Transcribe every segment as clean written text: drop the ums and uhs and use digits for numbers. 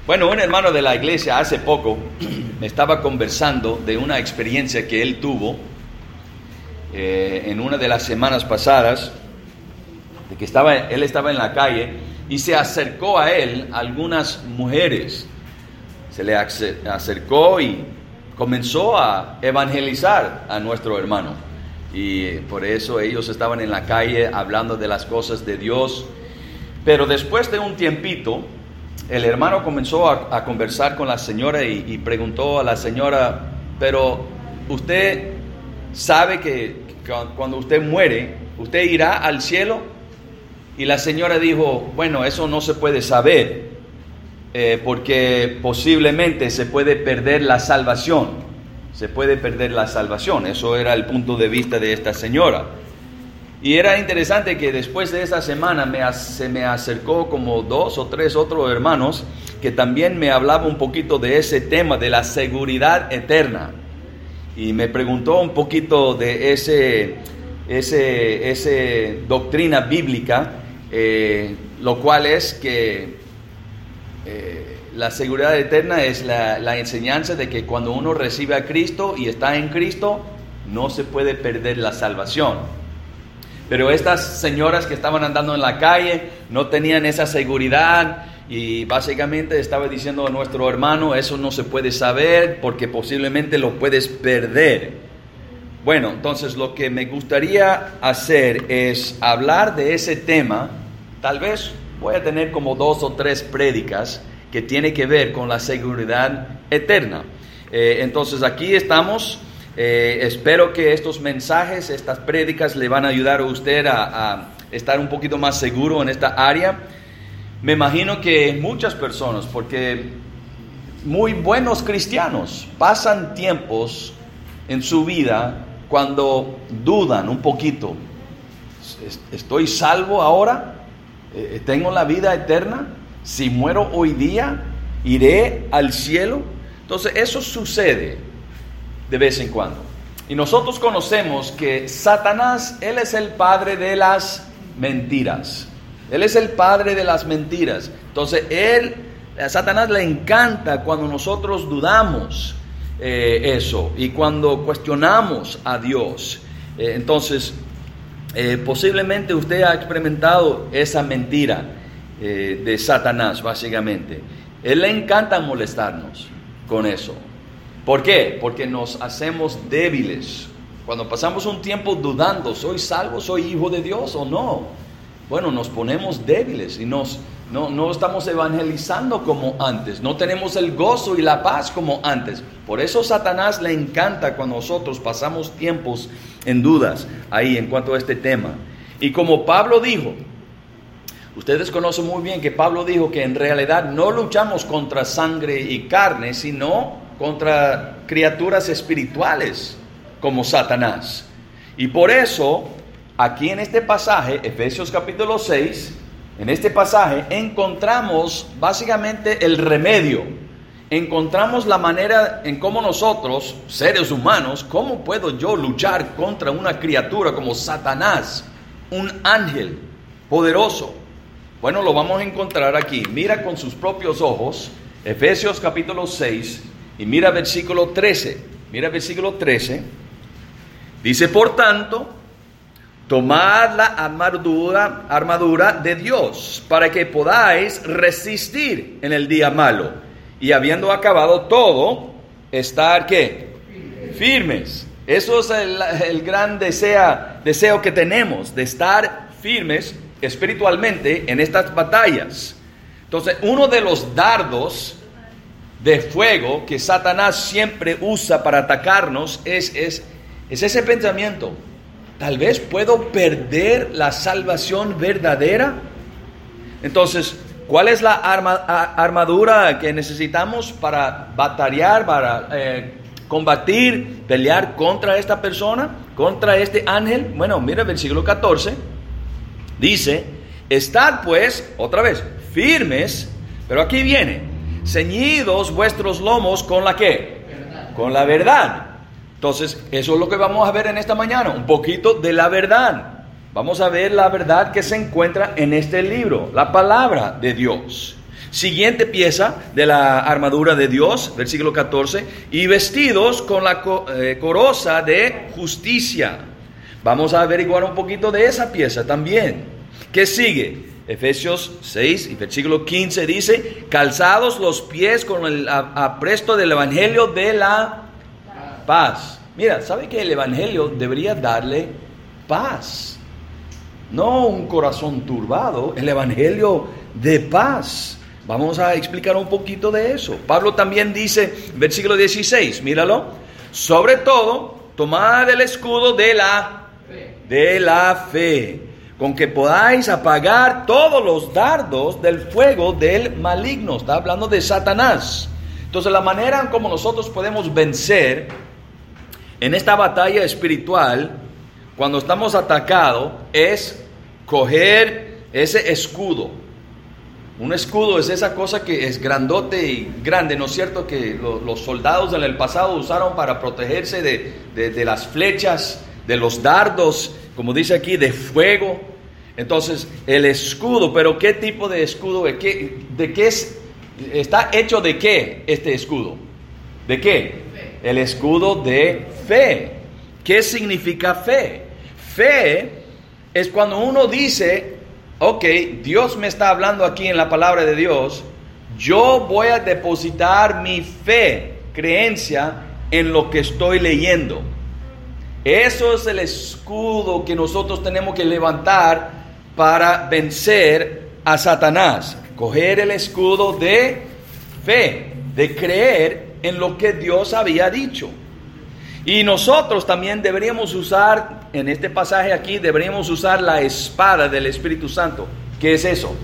Bueno, un hermano de la iglesia hace poco me estaba conversando de una experiencia que él tuvo en una de las semanas pasadas, de que él estaba en la calle y se acercó a él algunas mujeres. Se le acercó y comenzó a evangelizar a nuestro hermano. Y por eso ellos estaban en la calle hablando de las cosas de Dios. Pero después de un tiempito, el hermano comenzó a conversar con la señora y preguntó a la señora: pero usted sabe que cuando usted muere, ¿usted irá al cielo? Y la señora dijo: bueno, eso no se puede saber, porque posiblemente se puede perder la salvación. Se puede perder la salvación. Eso era el punto de vista de esta señora. Y era interesante que después de esa semana se me acercó como 2 o 3 otros hermanos que también me hablaban un poquito de ese tema de la seguridad eterna. Y me preguntó un poquito de ese doctrina bíblica, lo cual es que la seguridad eterna es la enseñanza de que cuando uno recibe a Cristo y está en Cristo, no se puede perder la salvación. Pero estas señoras que estaban andando en la calle no tenían esa seguridad y básicamente estaba diciendo a nuestro hermano: eso no se puede saber porque posiblemente lo puedes perder. Bueno, entonces lo que me gustaría hacer es hablar de ese tema. Tal vez voy a tener como 2 o 3 prédicas que tiene que ver con la seguridad eterna. Entonces aquí estamos. Espero que estos mensajes, estas prédicas le van a ayudar a usted a estar un poquito más seguro en esta área. Me imagino que muchas personas, porque muy buenos cristianos, pasan tiempos en su vida cuando dudan un poquito. ¿Estoy salvo ahora? ¿Tengo la vida eterna? Si muero hoy día, ¿iré al cielo? Entonces eso sucede de vez en cuando. Y nosotros conocemos que Satanás, él es el padre de las mentiras. Él es el padre de las mentiras. Entonces a Satanás le encanta cuando nosotros dudamos eso y cuando cuestionamos a Dios. Entonces posiblemente usted ha experimentado esa mentira de Satanás, básicamente. Él le encanta molestarnos con eso. ¿Por qué? Porque nos hacemos débiles. Cuando pasamos un tiempo dudando, ¿soy salvo? ¿Soy hijo de Dios o no? Bueno, nos ponemos débiles y no estamos evangelizando como antes. No tenemos el gozo y la paz como antes. Por eso Satanás le encanta cuando nosotros pasamos tiempos en dudas ahí en cuanto a este tema. Y como Pablo dijo, ustedes conocen muy bien que Pablo dijo que en realidad no luchamos contra sangre y carne, sino contra criaturas espirituales como Satanás. Y por eso, aquí en este pasaje, Efesios capítulo 6, en este pasaje encontramos básicamente el remedio. Encontramos la manera en cómo nosotros, seres humanos, cómo puedo yo luchar contra una criatura como Satanás, un ángel poderoso. Bueno, lo vamos a encontrar aquí. Mira con sus propios ojos, Efesios capítulo 6, y mira versículo 13. Mira versículo 13. Dice: por tanto, tomad la armadura de Dios, para que podáis resistir en el día malo, y habiendo acabado todo, estar ¿qué? Firmes. Eso es el gran deseo que tenemos, de estar firmes espiritualmente en estas batallas. Entonces, uno de los dardos de fuego que Satanás siempre usa para atacarnos es ese pensamiento: tal vez puedo perder la salvación verdadera. Entonces, ¿cuál es la armadura que necesitamos para batallar, para combatir, pelear contra esta persona, contra este ángel? Bueno, mira el versículo 14. Dice: estad pues, otra vez, firmes, pero aquí viene: ceñidos vuestros lomos con la ¿qué? Verdad. Con la verdad. Entonces, eso es lo que vamos a ver en esta mañana, un poquito de la verdad. Vamos a ver la verdad que se encuentra en este libro, la palabra de Dios. Siguiente pieza de la armadura de Dios, versículo 14, y vestidos con la coraza de justicia. Vamos a averiguar un poquito de esa pieza también. ¿Qué sigue? Efesios 6 y versículo 15 dice, calzados los pies con el apresto del evangelio de la paz. Mira, ¿sabe que el evangelio debería darle paz? No un corazón turbado, el evangelio de paz. Vamos a explicar un poquito de eso. Pablo también dice, versículo 16, míralo. Sobre todo, tomad el escudo de la fe, con que podáis apagar todos los dardos del fuego del maligno. Está hablando de Satanás. Entonces, la manera en como nosotros podemos vencer en esta batalla espiritual, cuando estamos atacados, es coger ese escudo. Un escudo es esa cosa que es grandote y grande, ¿no es cierto? Que los soldados en el pasado usaron para protegerse de las flechas, de los dardos, como dice aquí, de fuego. Entonces, el escudo, pero ¿qué tipo de escudo? ¿De qué está hecho de qué este escudo? ¿De qué? Fe. El escudo de fe. ¿Qué significa fe? Fe es cuando uno dice, ok, Dios me está hablando aquí en la palabra de Dios, yo voy a depositar mi fe, creencia en lo que estoy leyendo. Eso es el escudo que nosotros tenemos que levantar para vencer a Satanás. Coger el escudo de fe, de creer en lo que Dios había dicho. Y nosotros también deberíamos usar, en este pasaje aquí, deberíamos usar la espada del Espíritu Santo. ¿Qué es eso?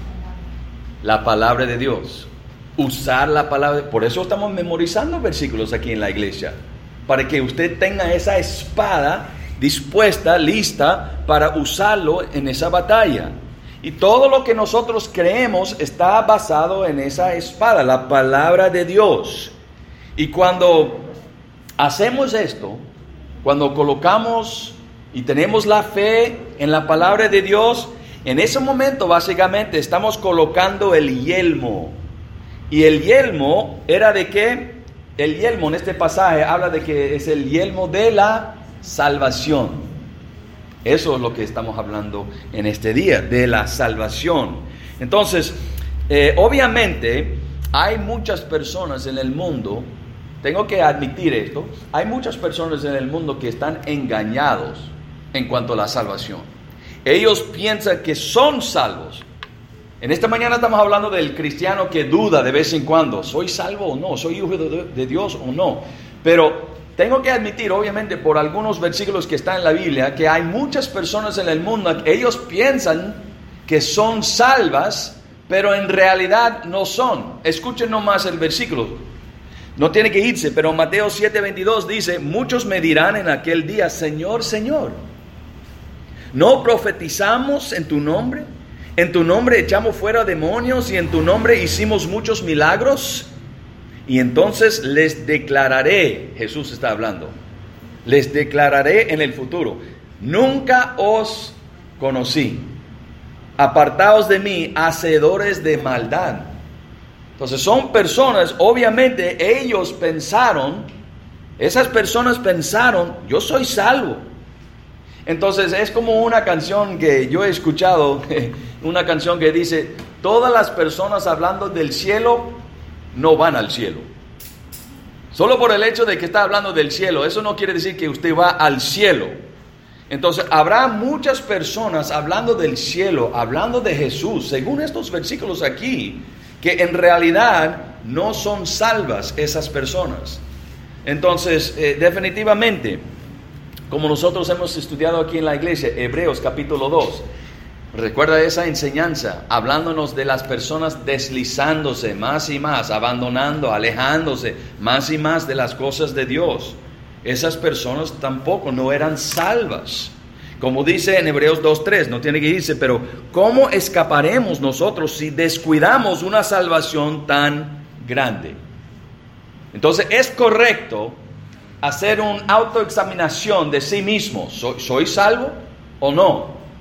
La palabra de Dios. Usar la palabra. Por eso estamos memorizando versículos aquí en la iglesia. Para que usted tenga esa espada dispuesta, lista, para usarlo en esa batalla. Y todo lo que nosotros creemos está basado en esa espada, la palabra de Dios. Y cuando hacemos esto, cuando colocamos y tenemos la fe en la palabra de Dios, en ese momento básicamente estamos colocando el yelmo. ¿Y el yelmo era de qué? El yelmo en este pasaje habla de que es el yelmo de la salvación. Eso es lo que estamos hablando en este día, de la salvación. Entonces, obviamente hay muchas personas en el mundo, tengo que admitir esto, hay muchas personas en el mundo que están engañados en cuanto a la salvación. Ellos piensan que son salvos. En esta mañana estamos hablando del cristiano que duda de vez en cuando, ¿soy salvo o no? ¿Soy hijo de Dios o no? Pero tengo que admitir, obviamente, por algunos versículos que están en la Biblia, que hay muchas personas en el mundo, ellos piensan que son salvas, pero en realidad no son. Escuchen nomás el versículo. No tiene que irse, pero Mateo 7:22 dice, muchos me dirán en aquel día, Señor, Señor, ¿no profetizamos en tu nombre? ¿En tu nombre echamos fuera demonios y en tu nombre hicimos muchos milagros? Y entonces les declararé, Jesús está hablando, les declararé en el futuro, nunca os conocí, apartaos de mí, hacedores de maldad. Entonces son personas, obviamente ellos pensaron, esas personas pensaron, yo soy salvo. Entonces es como una canción que yo he escuchado, una canción que dice, todas las personas hablando del cielo no van al cielo. Solo por el hecho de que está hablando del cielo, eso no quiere decir que usted va al cielo. Entonces habrá muchas personas hablando del cielo, hablando de Jesús, según estos versículos aquí, que en realidad no son salvas esas personas. Entonces, definitivamente, como nosotros hemos estudiado aquí en la iglesia, Hebreos capítulo 2, recuerda esa enseñanza, hablándonos de las personas deslizándose más y más, abandonando, alejándose más y más de las cosas de Dios. Esas personas tampoco no eran salvas. Como dice en Hebreos 2:3, no tiene que irse, pero ¿cómo escaparemos nosotros si descuidamos una salvación tan grande? Entonces es correcto hacer una autoexaminación de sí mismo. ¿Soy salvo o no?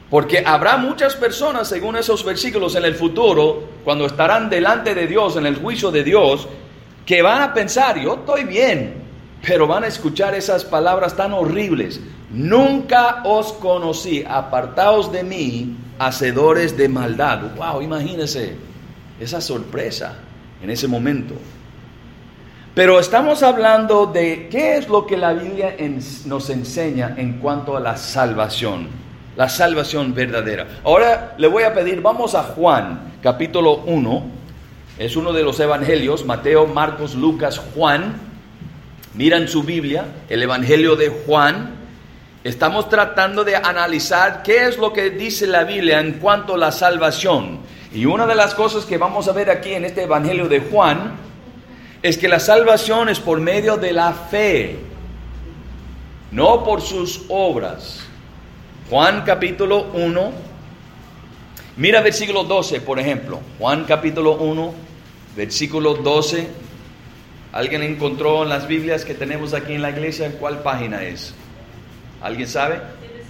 Porque habrá muchas personas, según esos versículos, en el futuro, cuando estarán delante de Dios, en el juicio de Dios, que van a pensar, yo estoy bien, pero van a escuchar esas palabras tan horribles. Nunca os conocí, apartaos de mí, hacedores de maldad. Wow, imagínense esa sorpresa en ese momento. Pero estamos hablando de qué es lo que la Biblia nos enseña en cuanto a la salvación verdadera. Ahora le voy a pedir, vamos a Juan, capítulo 1, es uno de los evangelios, Mateo, Marcos, Lucas, Juan. Miran su Biblia, el evangelio de Juan. Estamos tratando de analizar qué es lo que dice la Biblia en cuanto a la salvación. Y una de las cosas que vamos a ver aquí en este evangelio de Juan es que la salvación es por medio de la fe, no por sus obras. Juan capítulo 1, mira versículo 12, por ejemplo. Juan capítulo 1, versículo 12. ¿Alguien encontró en las Biblias que tenemos aquí en la iglesia? ¿Cuál página es? ¿Alguien sabe?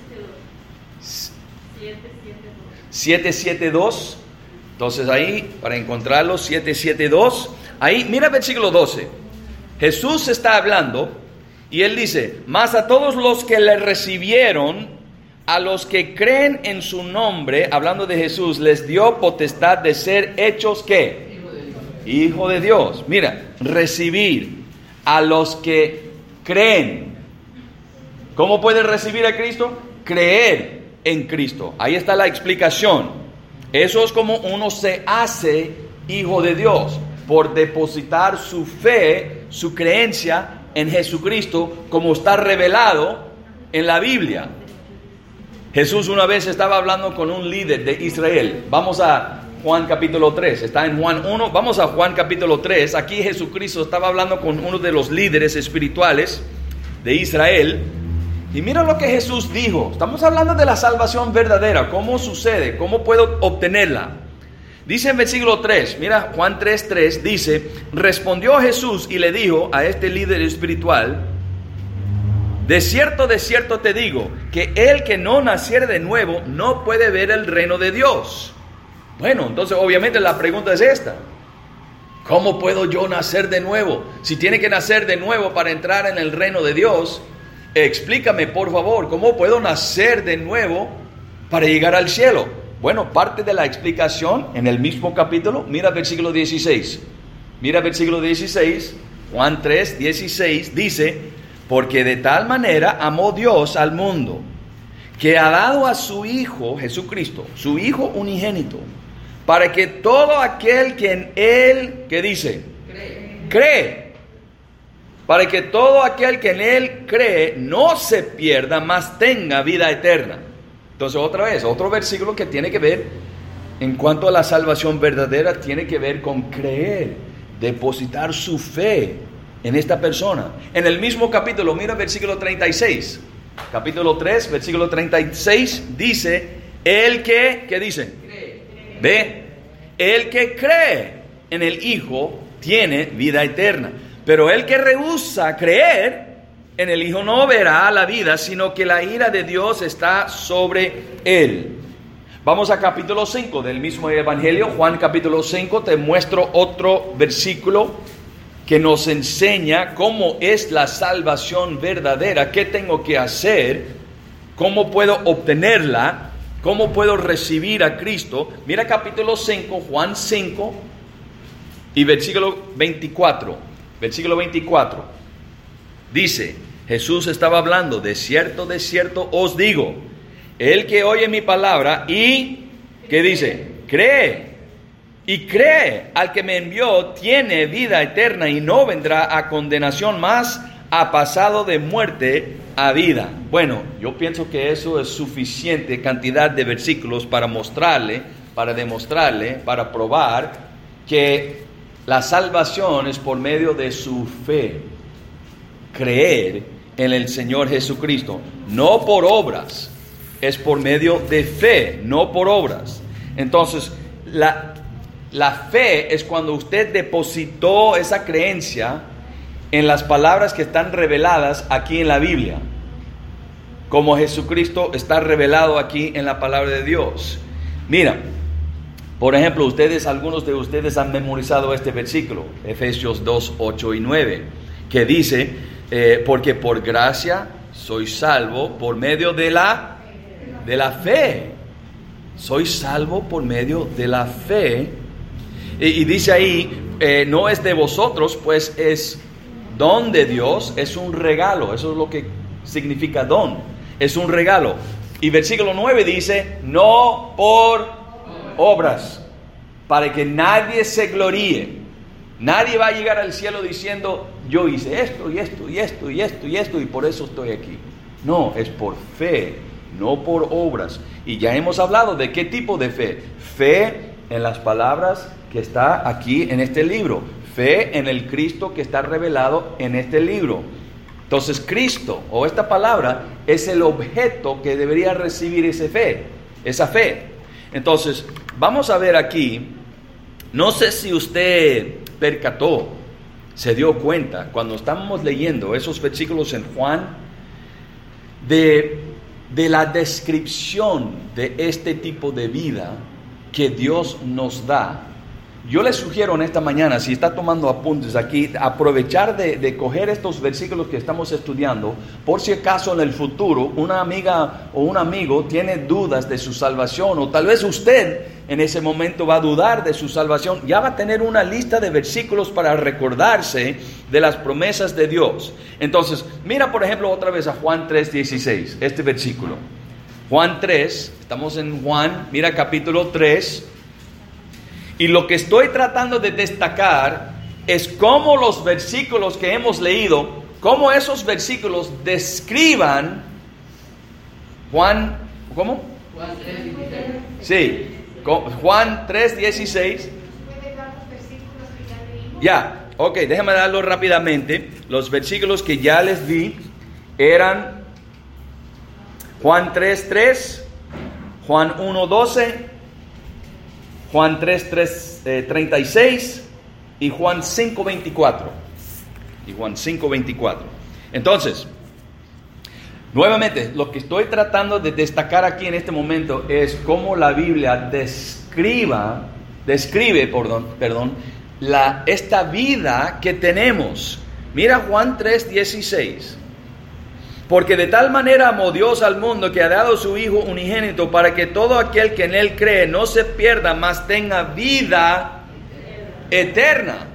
772. Entonces ahí, para encontrarlo, 772. Ahí, mira versículo 12. Jesús está hablando y él dice: mas a todos los que le recibieron, a los que creen en su nombre, hablando de Jesús, les dio potestad de ser hechos, ¿qué? Hijo de Dios. Mira, recibir a los que creen. ¿Cómo puede recibir a Cristo? Creer en Cristo. Ahí está la explicación. Eso es como uno se hace hijo de Dios, por depositar su fe, su creencia en Jesucristo, como está revelado en la Biblia. Jesús una vez estaba hablando con un líder de Israel. Vamos a Juan capítulo 3, está en Juan 1, vamos a Juan capítulo 3. Aquí Jesucristo estaba hablando con uno de los líderes espirituales de Israel. Y mira lo que Jesús dijo. Estamos hablando de la salvación verdadera. ¿Cómo sucede? ¿Cómo puedo obtenerla? Dice en versículo 3, mira Juan 3:3, dice: respondió Jesús y le dijo a este líder espiritual: de cierto te digo, que el que no naciere de nuevo no puede ver el reino de Dios. Bueno, entonces obviamente la pregunta es esta: ¿cómo puedo yo nacer de nuevo? Si tiene que nacer de nuevo para entrar en el reino de Dios, explícame por favor, ¿cómo puedo nacer de nuevo para llegar al cielo? Bueno, parte de la explicación en el mismo capítulo, mira versículo 16. Mira versículo 16, Juan 3:16 dice: porque de tal manera amó Dios al mundo, que ha dado a su Hijo Jesucristo, su Hijo unigénito, para que todo aquel que en Él, ¿qué dice? Cree. Para que todo aquel que en Él cree no se pierda, mas tenga vida eterna. Entonces otra vez, otro versículo que tiene que ver, en cuanto a la salvación verdadera, tiene que ver con creer, depositar su fe en esta persona. En el mismo capítulo, mira versículo 36. Capítulo 3, versículo 36, dice: el que, ¿qué dice? Ve, el que cree en el Hijo tiene vida eterna. Pero el que rehúsa creer en el Hijo no verá la vida, sino que la ira de Dios está sobre él. Vamos a capítulo 5 del mismo evangelio, Juan capítulo 5. Te muestro otro versículo que nos enseña cómo es la salvación verdadera, qué tengo que hacer, cómo puedo obtenerla, cómo puedo recibir a Cristo. Mira capítulo 5, Juan 5 y versículo 24. Versículo 24. Dice, Jesús estaba hablando: de cierto os digo, el que oye mi palabra y, ¿qué dice? Cree. Y cree al que me envió tiene vida eterna y no vendrá a condenación, mas ha pasado de muerte a vida. Bueno, yo pienso que eso es suficiente cantidad de versículos para mostrarle, para demostrarle, para probar que la salvación es por medio de su fe. Creer en el Señor Jesucristo, no por obras, es por medio de fe, no por obras. Entonces, la fe es cuando usted depositó esa creencia en las palabras que están reveladas aquí en la Biblia. como Jesucristo está revelado aquí en la palabra de Dios. Mira, por ejemplo, algunos de ustedes han memorizado este versículo, Efesios 2, 8 y 9, que dice, porque por gracia soy salvo por medio de la fe. Soy salvo por medio de la fe. Y dice ahí, no es de vosotros, pues es don de Dios, es un regalo. Eso es lo que significa don, es un regalo. Y versículo 9 dice, no por obras, para que nadie se gloríe. Nadie va a llegar al cielo diciendo, yo hice esto y esto y esto y esto y esto y por eso estoy aquí. No, es por fe, no por obras. Y ya hemos hablado de qué tipo de fe. Fe en las palabras que está aquí en este libro. Fe en el Cristo que está revelado en este libro. Entonces Cristo o esta palabra es el objeto que debería recibir esa fe. Entonces vamos a ver aquí, no sé si usted percató, se dio cuenta cuando estábamos leyendo esos versículos en Juan de la descripción de este tipo de vida que Dios nos da. Yo les sugiero en esta mañana, si está tomando apuntes aquí, aprovechar de coger estos versículos que estamos estudiando, por si acaso en el futuro una amiga o un amigo tiene dudas de su salvación, o tal vez usted en ese momento va a dudar de su salvación, ya va a tener una lista de versículos para recordarse de las promesas de Dios. Entonces, mira por ejemplo otra vez a Juan 3:16, este versículo. Juan 3, estamos en Juan, mira capítulo 3. Y lo que estoy tratando de destacar es cómo los versículos que hemos leído, cómo esos versículos describan Juan, ¿cómo? Juan 3:16. Sí, Juan 3:16. Ya, ok, déjame darlo rápidamente. Los versículos que ya les di eran Juan 3:3, Juan 1:12, Juan 3:36 y Juan 5:24. Entonces, nuevamente, lo que estoy tratando de destacar aquí en este momento es cómo la Biblia describe, esta vida que tenemos. Mira Juan 3:16. Porque de tal manera amó Dios al mundo que ha dado su Hijo unigénito para que todo aquel que en Él cree no se pierda, mas tenga vida eterna.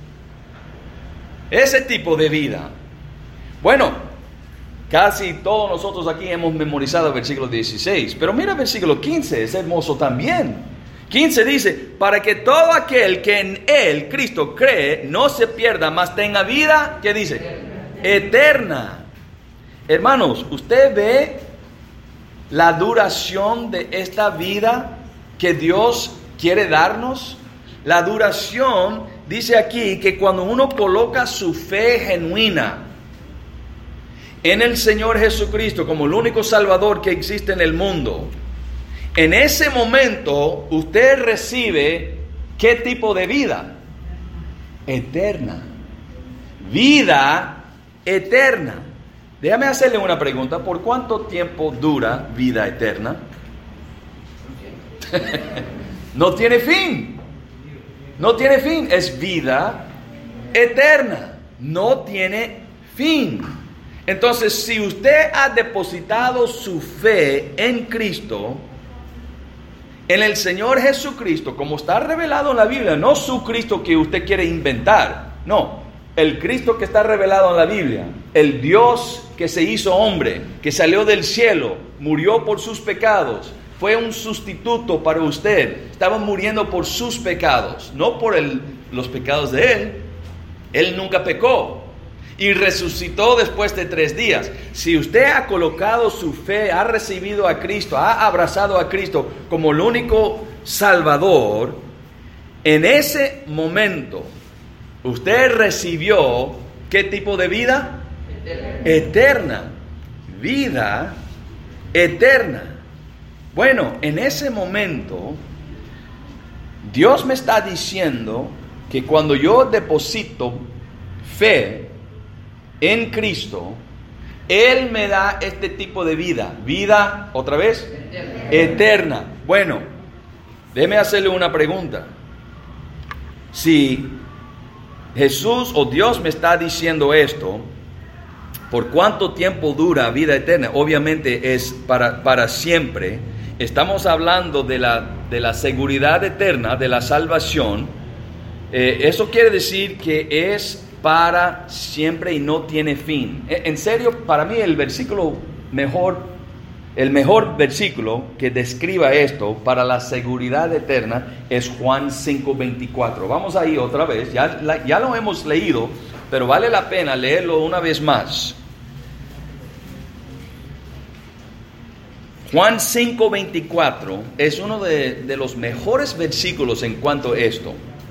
Ese tipo de vida. Bueno, casi todos nosotros aquí hemos memorizado el versículo 16, pero mira el versículo 15, es hermoso también. 15 dice, para que todo aquel que en Él, Cristo, cree, no se pierda, mas tenga vida, ¿qué dice? Eterna. Hermanos, ¿usted ve la duración de esta vida que Dios quiere darnos? La duración dice aquí que cuando uno coloca su fe genuina en el Señor Jesucristo como el único Salvador que existe en el mundo, en ese momento usted recibe ¿qué tipo de vida? Eterna. Vida eterna. Déjame hacerle una pregunta. ¿Por cuánto tiempo dura vida eterna? No tiene fin. No tiene fin. Es vida eterna. No tiene fin. Entonces, si usted ha depositado su fe en Cristo, en el Señor Jesucristo, como está revelado en la Biblia, no su Cristo que usted quiere inventar, no. El Cristo que está revelado en la Biblia, el Dios que se hizo hombre, que salió del cielo, murió por sus pecados, fue un sustituto para usted. Estaba muriendo por sus pecados, no por los pecados de Él. Él nunca pecó y resucitó después de 3 días. Si usted ha colocado su fe, ha recibido a Cristo, ha abrazado a Cristo como el único Salvador, en ese momento usted recibió ¿qué tipo de vida? Eterna. Vida eterna. Bueno, en ese momento Dios me está diciendo que cuando yo deposito fe en Cristo, Él me da este tipo de vida. Vida, otra vez, eterna. Bueno, déjeme hacerle una pregunta. Si Jesús o Dios me está diciendo esto, ¿por cuánto tiempo dura vida eterna? Obviamente es para siempre. Estamos hablando de la seguridad eterna, de la salvación. Eso quiere decir que es para siempre y no tiene fin. En serio, para mí el mejor versículo que describa esto para la seguridad eterna es Juan 5:24. Vamos ahí otra vez, ya lo hemos leído, pero vale la pena leerlo una vez más. Juan 5:24 es uno de los mejores versículos en cuanto a esto.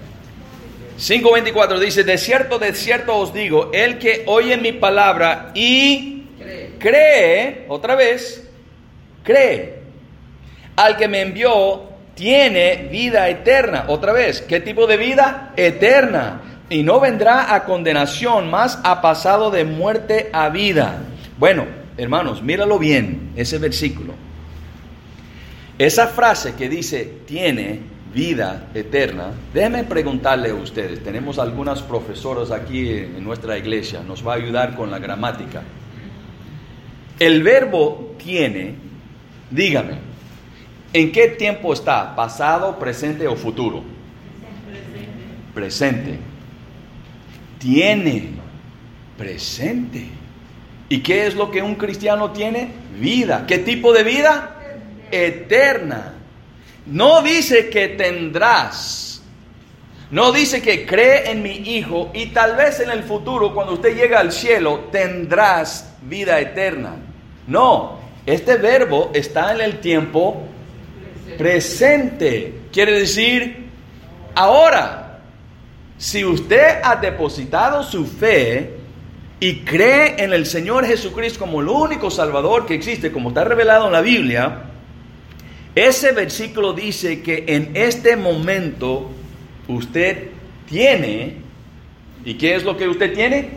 5:24 dice: de cierto os digo, el que oye mi palabra y cree, otra vez, cree al que me envió, tiene vida eterna. Otra vez, ¿qué tipo de vida? Eterna. Y no vendrá a condenación, mas ha pasado de muerte a vida. Bueno, hermanos, míralo bien, ese versículo. Esa frase que dice, tiene vida eterna, déjenme preguntarle a ustedes, tenemos algunas profesoras aquí en nuestra iglesia, nos va a ayudar con la gramática. El verbo tiene, dígame, ¿en qué tiempo está? ¿Pasado, presente o futuro? Presente. Tiene, presente. ¿Y qué es lo que un cristiano tiene? Vida. ¿Qué tipo de vida? Eterna. No dice que tendrás. No dice que cree en mi Hijo y tal vez en el futuro, cuando usted llegue al cielo, tendrás vida eterna. No, este verbo está en el tiempo presente. Quiere decir, ahora, si usted ha depositado su fe y cree en el Señor Jesucristo como el único Salvador que existe, como está revelado en la Biblia, ese versículo dice que en este momento usted tiene, ¿y qué es lo que usted tiene?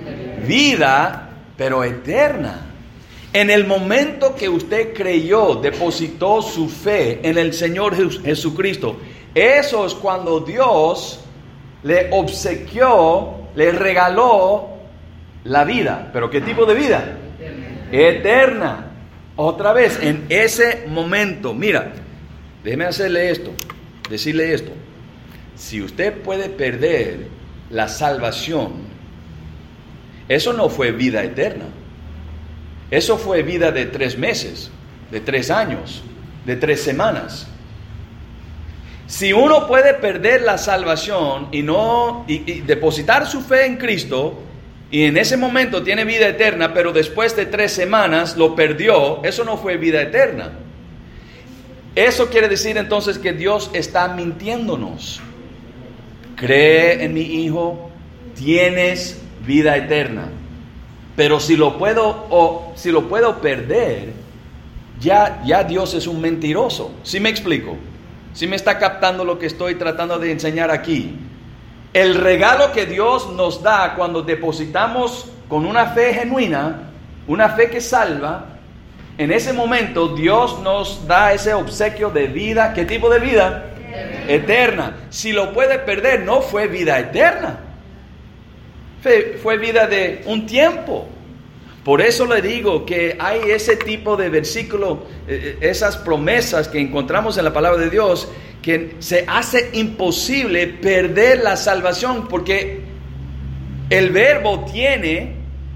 Vida, pero eterna. En el momento que usted creyó, depositó su fe en el Señor Jesucristo, eso es cuando Dios le obsequió, le regaló la vida. ¿Pero qué tipo de vida? Eterna. Otra vez, en ese momento, mira, déjeme decirle esto. Si usted puede perder la salvación, eso no fue vida eterna. Eso fue vida de 3 meses, de 3 años, de 3 semanas. Si uno puede perder la salvación y depositar su fe en Cristo, y en ese momento tiene vida eterna, pero después de 3 semanas lo perdió, eso no fue vida eterna. Eso quiere decir entonces que Dios está mintiéndonos. Cree en mi Hijo, tienes vida eterna. Pero si lo puedo perder, ya Dios es un mentiroso. ¿Sí me explico? ¿Sí me está captando lo que estoy tratando de enseñar aquí? El regalo que Dios nos da cuando depositamos con una fe genuina, una fe que salva, en ese momento Dios nos da ese obsequio de vida. ¿Qué tipo de vida? Eterna. Si lo puede perder, no fue vida eterna. Fue vida de un tiempo. Por eso le digo que hay ese tipo de versículo, esas promesas que encontramos en la palabra de Dios, que se hace imposible perder la salvación, porque el verbo tiene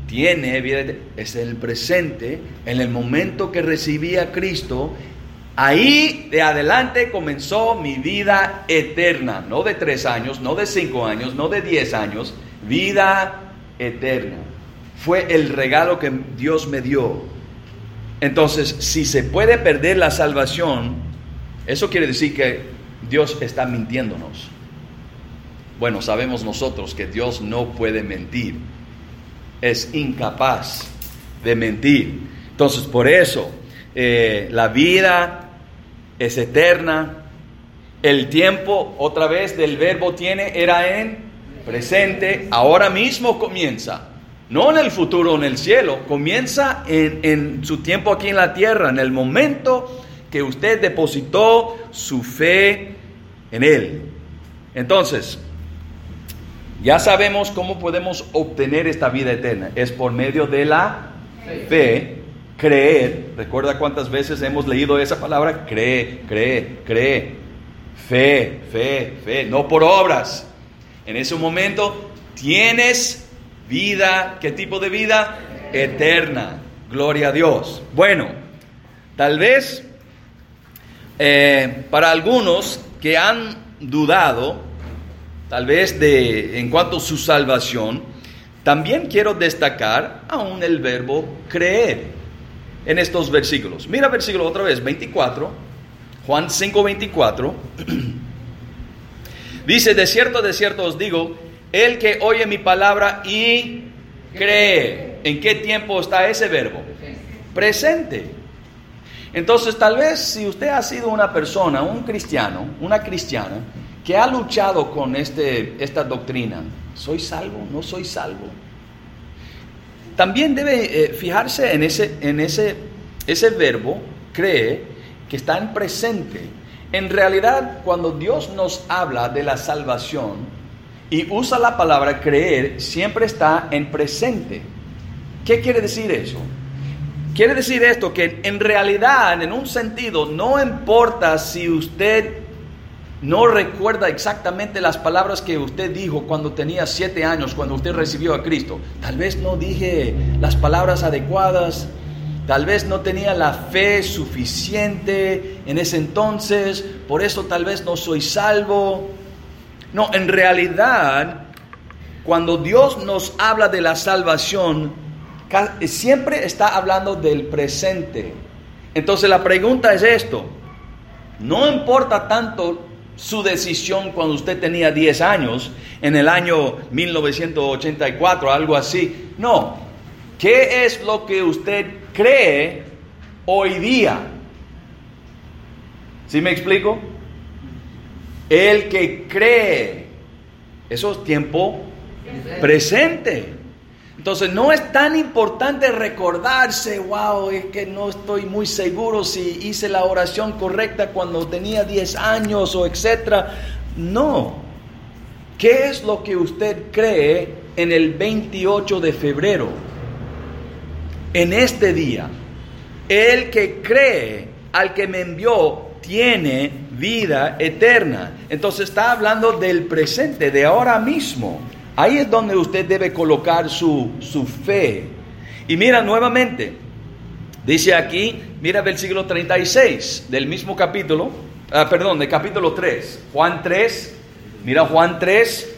es el presente. En el momento que recibí a Cristo, ahí de adelante comenzó mi vida eterna, no de 3 años, no de 5 años, no de 10 años, vida eterna. Fue el regalo que Dios me dio. Entonces, si se puede perder la salvación, eso quiere decir que Dios está mintiéndonos. Bueno, sabemos nosotros que Dios no puede mentir. Es incapaz de mentir. Entonces, por eso, la vida es eterna. El tiempo, otra vez, del verbo tiene, era en presente. Ahora mismo comienza. no en el futuro, en el cielo, comienza en su tiempo aquí en la tierra, en el momento que usted depositó su fe en Él. Entonces, ya sabemos cómo podemos obtener esta vida eterna. Es por medio de la fe, creer. ¿Recuerda cuántas veces hemos leído esa palabra? Cree. Fe, no por obras. En ese momento tienes vida. ¿Qué tipo de vida? Eterna. Gloria a Dios. Bueno, tal vez para algunos que han dudado, tal vez en cuanto a su salvación, también quiero destacar aún el verbo creer en estos versículos. Mira versículo otra vez, 24, Juan 5:24. Dice, de cierto os digo, el que oye mi palabra y cree. ¿En qué tiempo está ese verbo? Presente. Entonces, tal vez si usted ha sido una persona, un cristiano, una cristiana, que ha luchado con esta doctrina, ¿soy salvo? ¿No soy salvo? También debe fijarse en ese verbo, cree, que está en presente. En realidad, cuando Dios nos habla de la salvación y usa la palabra creer, siempre está en presente. ¿Qué quiere decir eso? Quiere decir esto, que en realidad, en un sentido, no importa si usted no recuerda exactamente las palabras que usted dijo cuando tenía 7 años, cuando usted recibió a Cristo. Tal vez no dije las palabras adecuadas, tal vez no tenía la fe suficiente en ese entonces, por eso tal vez no soy salvo. No, en realidad, cuando Dios nos habla de la salvación, siempre está hablando del presente. Entonces la pregunta es esto: no importa tanto su decisión cuando usted tenía 10 años, en el año 1984, algo así. No, ¿qué es lo que usted cree hoy día? ¿Sí me explico? El que cree, eso es tiempo presente. Entonces no es tan importante recordarse, wow, es que no estoy muy seguro si hice la oración correcta cuando tenía 10 años o etcétera. No. ¿Qué es lo que usted cree en el 28 de febrero? En este día, el que cree al que me envió tiene vida eterna. Entonces está hablando del presente, de ahora mismo. Ahí es donde usted debe colocar su fe. Y mira nuevamente, dice aquí, mira versículo 36 del mismo capítulo, del capítulo 3, Juan 3, mira Juan 3,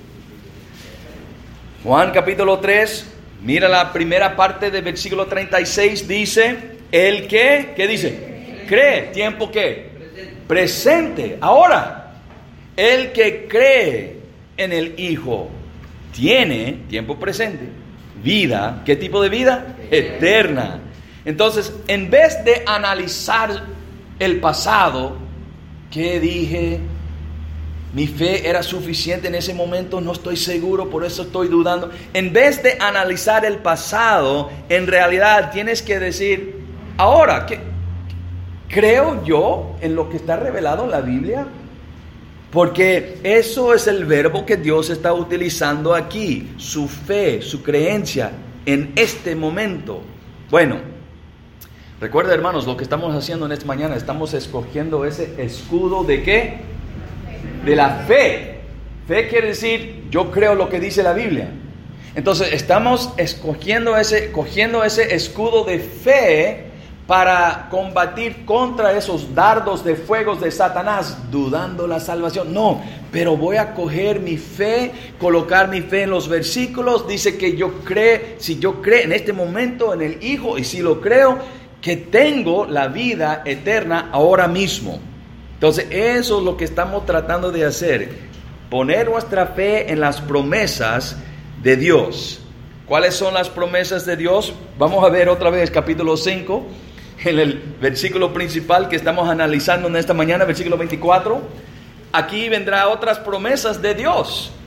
Juan capítulo 3, mira la primera parte del versículo 36, dice, el que, ¿qué dice? Cree, ¿tiempo qué? Presente. Ahora, el que cree en el Hijo tiene, tiempo presente, vida. ¿Qué tipo de vida? Eterna. Entonces, en vez de analizar el pasado, ¿qué dije? Mi fe era suficiente en ese momento, no estoy seguro, por eso estoy dudando. En vez de analizar el pasado, en realidad tienes que decir, ahora, ¿creo yo en lo que está revelado en la Biblia? Porque eso es el verbo que Dios está utilizando aquí, su fe, su creencia en este momento. Bueno, recuerda, hermanos, lo que estamos haciendo en esta mañana, estamos escogiendo ese escudo ¿de qué? De la fe. Fe quiere decir, yo creo lo que dice la Biblia. Entonces estamos cogiendo ese escudo de fe para combatir contra esos dardos de fuegos de Satanás, dudando la salvación. No, pero voy a coger mi fe, colocar mi fe en los versículos. Dice que si yo creo en este momento en el Hijo, y si lo creo, que tengo la vida eterna ahora mismo. Entonces eso es lo que estamos tratando de hacer, poner nuestra fe en las promesas de Dios. ¿Cuáles son las promesas de Dios? Vamos a ver otra vez capítulo 5, en el versículo principal que estamos analizando en esta mañana, versículo 24. Aquí vendrá otras promesas de Dios.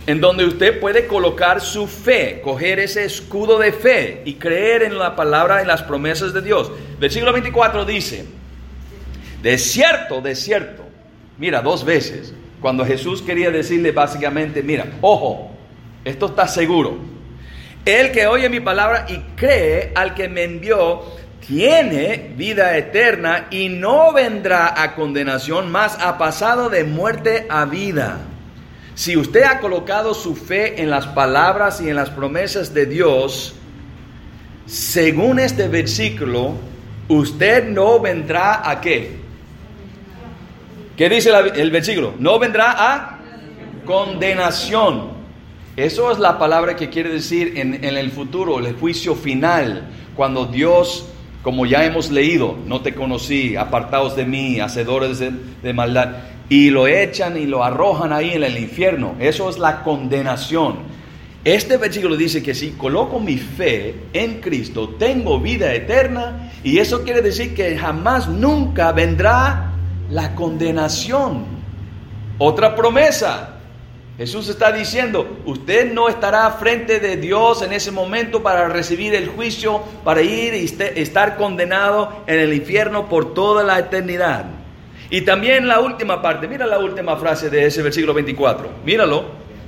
en donde usted puede colocar su fe, coger ese escudo de fe y creer en la palabra y las promesas de Dios. Versículo 24 dice, de cierto, mira, 2 veces, cuando Jesús quería decirle básicamente, mira, ojo, esto está seguro. El que oye mi palabra y cree al que me envió, tiene vida eterna y no vendrá a condenación, mas ha pasado de muerte a vida. Si usted ha colocado su fe en las palabras y en las promesas de Dios, según este versículo, usted no vendrá a ¿qué? ¿Qué dice el versículo? No vendrá a condenación. Eso es la palabra que quiere decir en el futuro, el juicio final, cuando Dios, como ya hemos leído, no te conocí, apartados de mí, hacedores de maldad, y lo echan y lo arrojan ahí en el infierno. Eso es la condenación. Este versículo dice que si coloco mi fe en Cristo, tengo vida eterna, y eso quiere decir que jamás, nunca vendrá la condenación. Otra promesa. Jesús está diciendo, usted no estará frente de Dios en ese momento para recibir el juicio, para ir y estar condenado en el infierno por toda la eternidad. Y también la última parte, mira la última frase de ese versículo 24, míralo.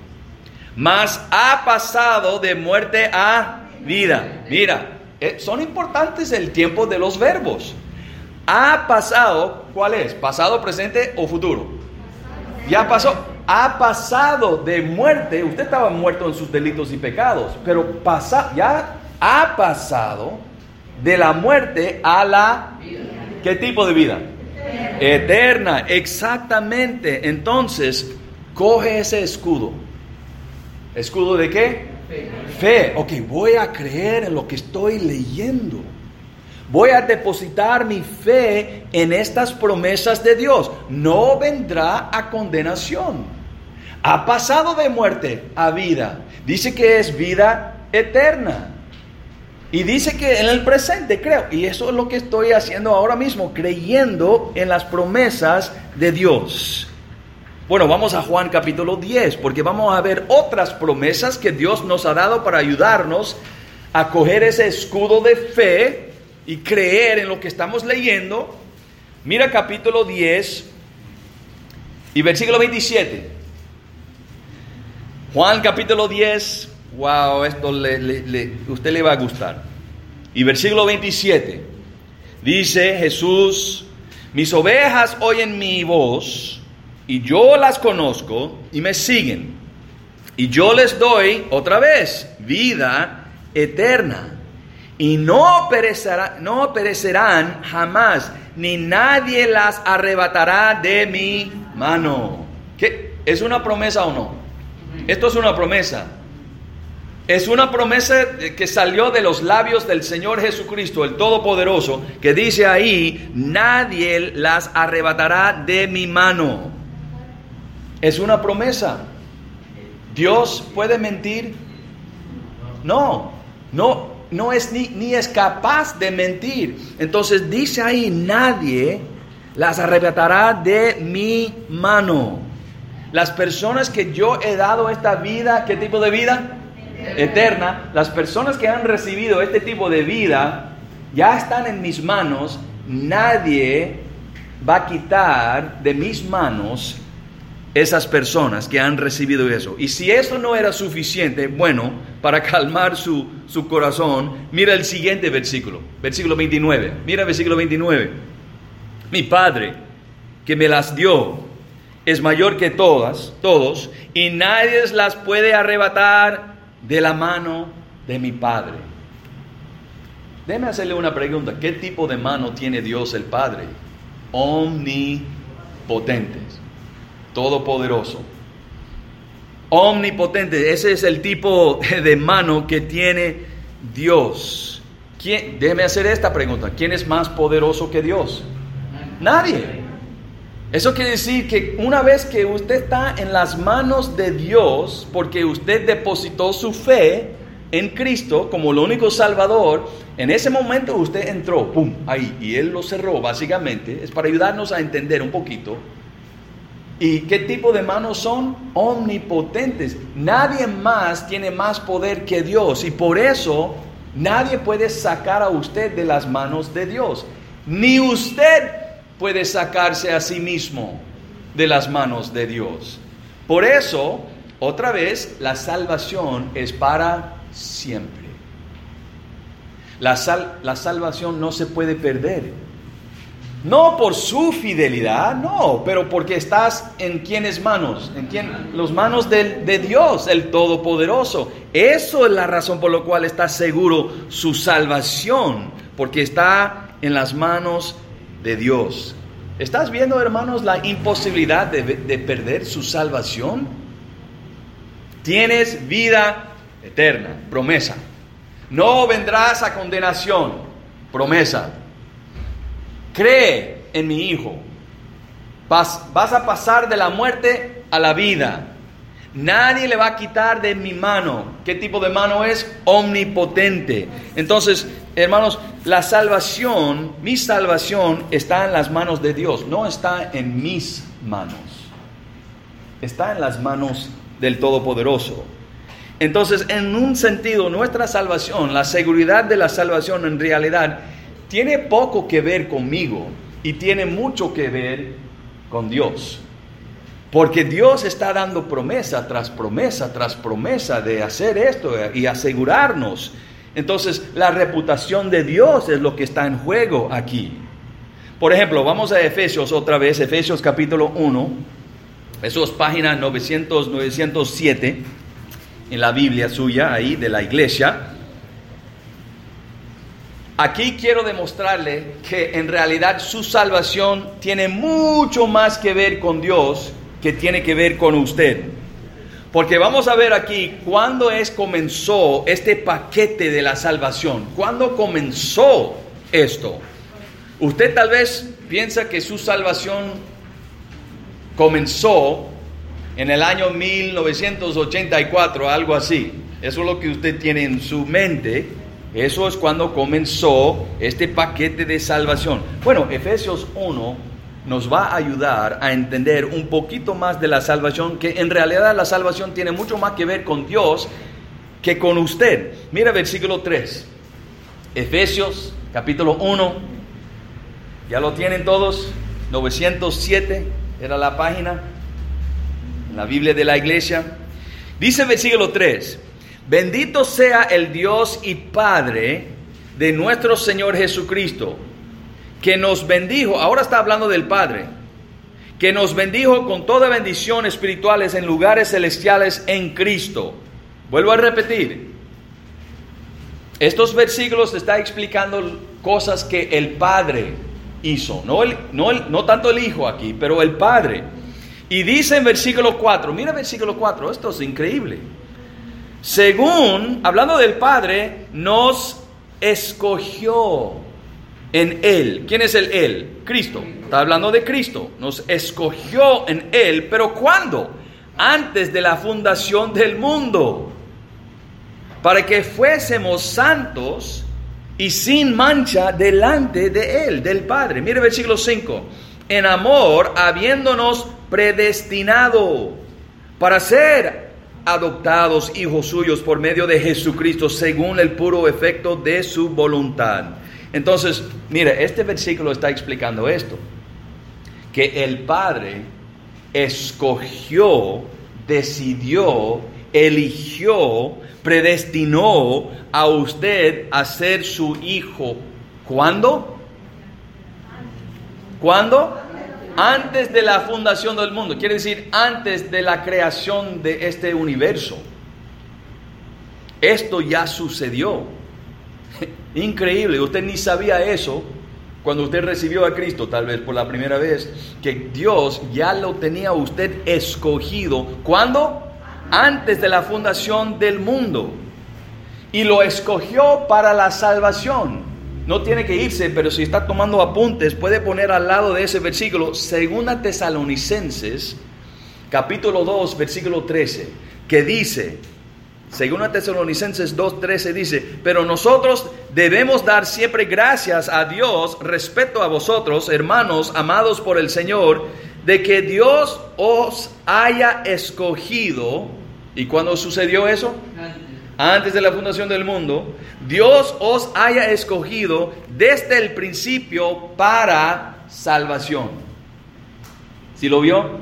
Mas ha pasado de muerte a vida. Mira, son importantes el tiempo de los verbos. Ha pasado, ¿cuál es? ¿Pasado, presente o futuro? Ya pasó. Ha pasado de muerte, usted estaba muerto en sus delitos y pecados, pero ya ha pasado de la muerte a la vida. ¿Qué tipo de vida? Eterna, exactamente. Entonces, coge ese escudo. ¿Escudo de qué? Fe. Ok, voy a creer en lo que estoy leyendo. Voy a depositar mi fe en estas promesas de Dios. No vendrá a condenación. Ha pasado de muerte a vida. Dice que es vida eterna. Y dice que en el presente creo. Y eso es lo que estoy haciendo ahora mismo, creyendo en las promesas de Dios. Bueno, vamos a Juan capítulo 10, porque vamos a ver otras promesas que Dios nos ha dado para ayudarnos a coger ese escudo de fe y creer en lo que estamos leyendo. Mira capítulo 10 y versículo 27. Juan capítulo 10, wow, esto usted le va a gustar. Y versículo 27, dice Jesús, mis ovejas oyen mi voz, y yo las conozco, y me siguen. Y yo les doy, otra vez, vida eterna. Y no perecerán jamás, ni nadie las arrebatará de mi mano. ¿Qué? ¿Es una promesa o no? Esto es una promesa. Es una promesa que salió de los labios del Señor Jesucristo, el Todopoderoso, que dice ahí, nadie las arrebatará de mi mano. Es una promesa. ¿Dios puede mentir? No es ni es capaz de mentir. Entonces dice ahí, nadie las arrebatará de mi mano. Las personas que yo he dado esta vida, ¿qué tipo de vida? Eterna. Las personas que han recibido este tipo de vida ya están en mis manos. Nadie va a quitar de mis manos esas personas que han recibido eso. Y si eso no era suficiente, bueno, para calmar su corazón, mira el siguiente versículo, versículo 29. Mira el versículo 29. Mi Padre que me las dio es mayor que todos, y nadie las puede arrebatar de la mano de mi Padre. Déjeme hacerle una pregunta. ¿Qué tipo de mano tiene Dios el Padre? Omnipotente, todopoderoso, omnipotente. Ese es el tipo de mano que tiene Dios. Déjeme hacer esta pregunta. ¿Quién es más poderoso que Dios? Nadie. Eso quiere decir que una vez que usted está en las manos de Dios, porque usted depositó su fe en Cristo como el único Salvador, en ese momento usted entró, ¡pum!, ahí, y Él lo cerró básicamente. Es para ayudarnos a entender un poquito. ¿Y qué tipo de manos son? Omnipotentes. Nadie más tiene más poder que Dios. Y por eso nadie puede sacar a usted de las manos de Dios. Ni usted puede sacarse a sí mismo de las manos de Dios. Por eso, otra vez, la salvación es para siempre. La salvación no se puede perder. No por su fidelidad, no, pero porque estás en ¿quiénes manos? Los manos de Dios, el Todopoderoso. Eso es la razón por la cual está seguro su salvación, porque está en las manos de Dios. ¿Estás viendo, hermanos, la imposibilidad de perder su salvación? Tienes vida eterna, promesa. No vendrás a condenación, promesa. Cree en mi Hijo. Vas a pasar de la muerte a la vida. Nadie le va a quitar de mi mano. ¿Qué tipo de mano es? Omnipotente. Entonces, hermanos, la salvación, mi salvación está en las manos de Dios. No está en mis manos. Está en las manos del Todopoderoso. Entonces, en un sentido, nuestra salvación, la seguridad de la salvación en realidad tiene poco que ver conmigo y tiene mucho que ver con Dios. Porque Dios está dando promesa tras promesa tras promesa de hacer esto y asegurarnos. Entonces, la reputación de Dios es lo que está en juego aquí. Por ejemplo, vamos a Efesios otra vez, Efesios capítulo 1. Eso es página 907 en la Biblia suya, ahí de la iglesia. Aquí quiero demostrarle que en realidad su salvación tiene mucho más que ver con Dios que tiene que ver con usted. Porque vamos a ver aquí cuándo comenzó este paquete de la salvación. ¿Cuándo comenzó esto? Usted tal vez piensa que su salvación comenzó en el año 1984, algo así. Eso es lo que usted tiene en su mente. Eso es cuando comenzó este paquete de salvación. Bueno, Efesios 1 nos va a ayudar a entender un poquito más de la salvación, que en realidad la salvación tiene mucho más que ver con Dios que con usted. Mira versículo 3. Efesios capítulo 1. ¿Ya lo tienen todos? 907 era la página en la Biblia de la iglesia. Dice versículo 3. Bendito sea el Dios y Padre de nuestro Señor Jesucristo, que nos bendijo, ahora está hablando del Padre, que nos bendijo con toda bendición espirituales en lugares celestiales en Cristo. Vuelvo a repetir, estos versículos está explicando cosas que el Padre hizo, no tanto el Hijo aquí, pero el Padre. Y dice en versículo 4, mira versículo 4, esto es increíble. Según, hablando del Padre, nos escogió en Él. ¿Quién es el Él? Cristo. Está hablando de Cristo. Nos escogió en Él. ¿Pero cuándo? Antes de la fundación del mundo. Para que fuésemos santos y sin mancha delante de Él, del Padre. Mire versículo 5. En amor, habiéndonos predestinado para ser adoptados hijos suyos por medio de Jesucristo, según el puro efecto de su voluntad. Entonces, mire, este versículo está explicando esto, que el Padre escogió, decidió, eligió, predestinó a usted a ser su hijo. ¿Cuándo? ¿Cuándo? Antes de la fundación del mundo, quiere decir antes de la creación de este universo. Esto ya sucedió. Increíble, usted ni sabía eso cuando usted recibió a Cristo, tal vez por la primera vez, que Dios ya lo tenía usted escogido. ¿Cuándo? Antes de la fundación del mundo. Y lo escogió para la salvación. No tiene que irse, pero si está tomando apuntes, puede poner al lado de ese versículo, 2 Tesalonicenses, capítulo 2, versículo 13, que dice, 2 Tesalonicenses 2:13 dice, pero nosotros debemos dar siempre gracias a Dios respecto a vosotros, hermanos amados por el Señor, de que Dios os haya escogido. ¿Y cuándo sucedió eso? Antes de la fundación del mundo. Dios os haya escogido desde el principio para salvación. ¿Sí lo vio?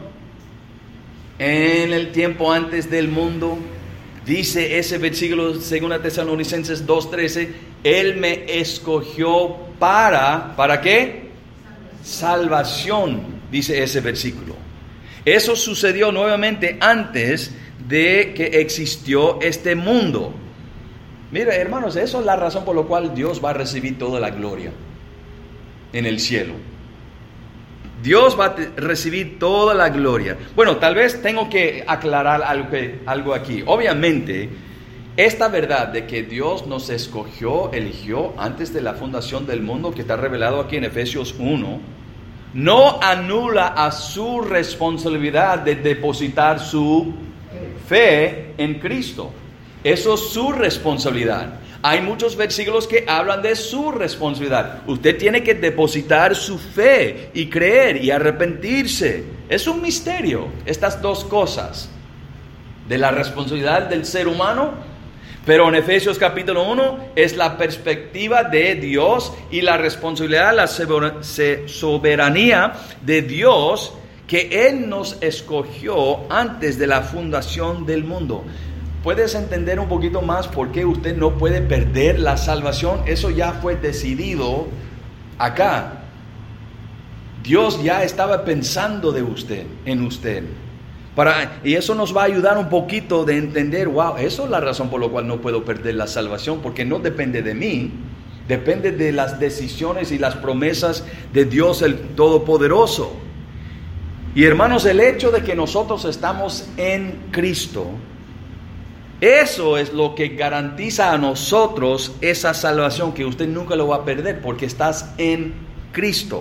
En el tiempo antes del mundo, dice ese versículo 2 Tesalonicenses 2:13, Él me escogió ¿para qué? Salvación, dice ese versículo. Eso sucedió nuevamente antes de que existió este mundo. Mira, hermanos, eso es la razón por la cual Dios va a recibir toda la gloria en el cielo. Dios va a recibir toda la gloria. Bueno, tal vez tengo que aclarar algo aquí. Obviamente, esta verdad de que Dios nos eligió antes de la fundación del mundo, que está revelado aquí en Efesios 1, no anula a su responsabilidad de depositar su fe en Cristo. Eso es su responsabilidad. Hay muchos versículos que hablan de su responsabilidad. Usted tiene que depositar su fe y creer y arrepentirse. Es un misterio, estas dos cosas, de la responsabilidad del ser humano. Pero en Efesios capítulo 1 es la perspectiva de Dios y la responsabilidad, la soberanía de Dios, que Él nos escogió antes de la fundación del mundo. ¿Puedes entender un poquito más por qué usted no puede perder la salvación? Eso ya fue decidido acá. Dios ya estaba pensando en usted. Y eso nos va a ayudar un poquito de entender, wow, eso es la razón por la cual no puedo perder la salvación, porque no depende de mí, depende de las decisiones y las promesas de Dios el Todopoderoso. Y hermanos, el hecho de que nosotros estamos en Cristo, eso es lo que garantiza a nosotros esa salvación, que usted nunca lo va a perder porque estás en Cristo.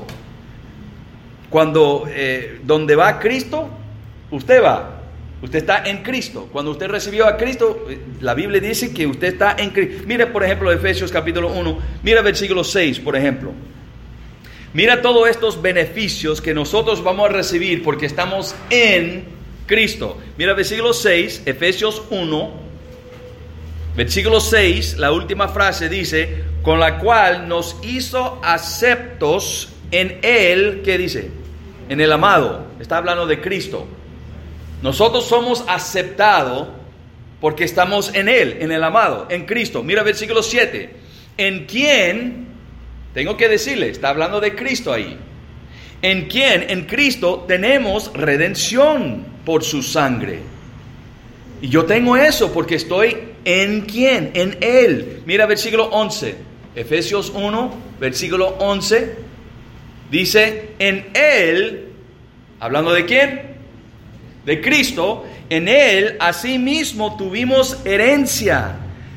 Donde va Cristo, usted va. Usted está en Cristo. Cuando usted recibió a Cristo, la Biblia dice que usted está en Cristo. Mira, por ejemplo, Efesios capítulo 1. Mira versículo 6, por ejemplo. Mira todos estos beneficios que nosotros vamos a recibir porque estamos en Cristo. Mira versículo 6, Efesios 1. Versículo 6, la última frase dice, con la cual nos hizo aceptos en Él, ¿qué dice? En el amado. Está hablando de Cristo. Nosotros somos aceptados porque estamos en Él, en el amado, en Cristo. Mira versículo 7. En quien, tengo que decirle, está hablando de Cristo ahí. En quien, en Cristo, tenemos redención por su sangre. Y yo tengo eso porque estoy en quién, en Él. Mira versículo 11. Efesios 1, versículo 11. Dice, en Él, hablando de quién, de Cristo, en Él asimismo tuvimos herencia.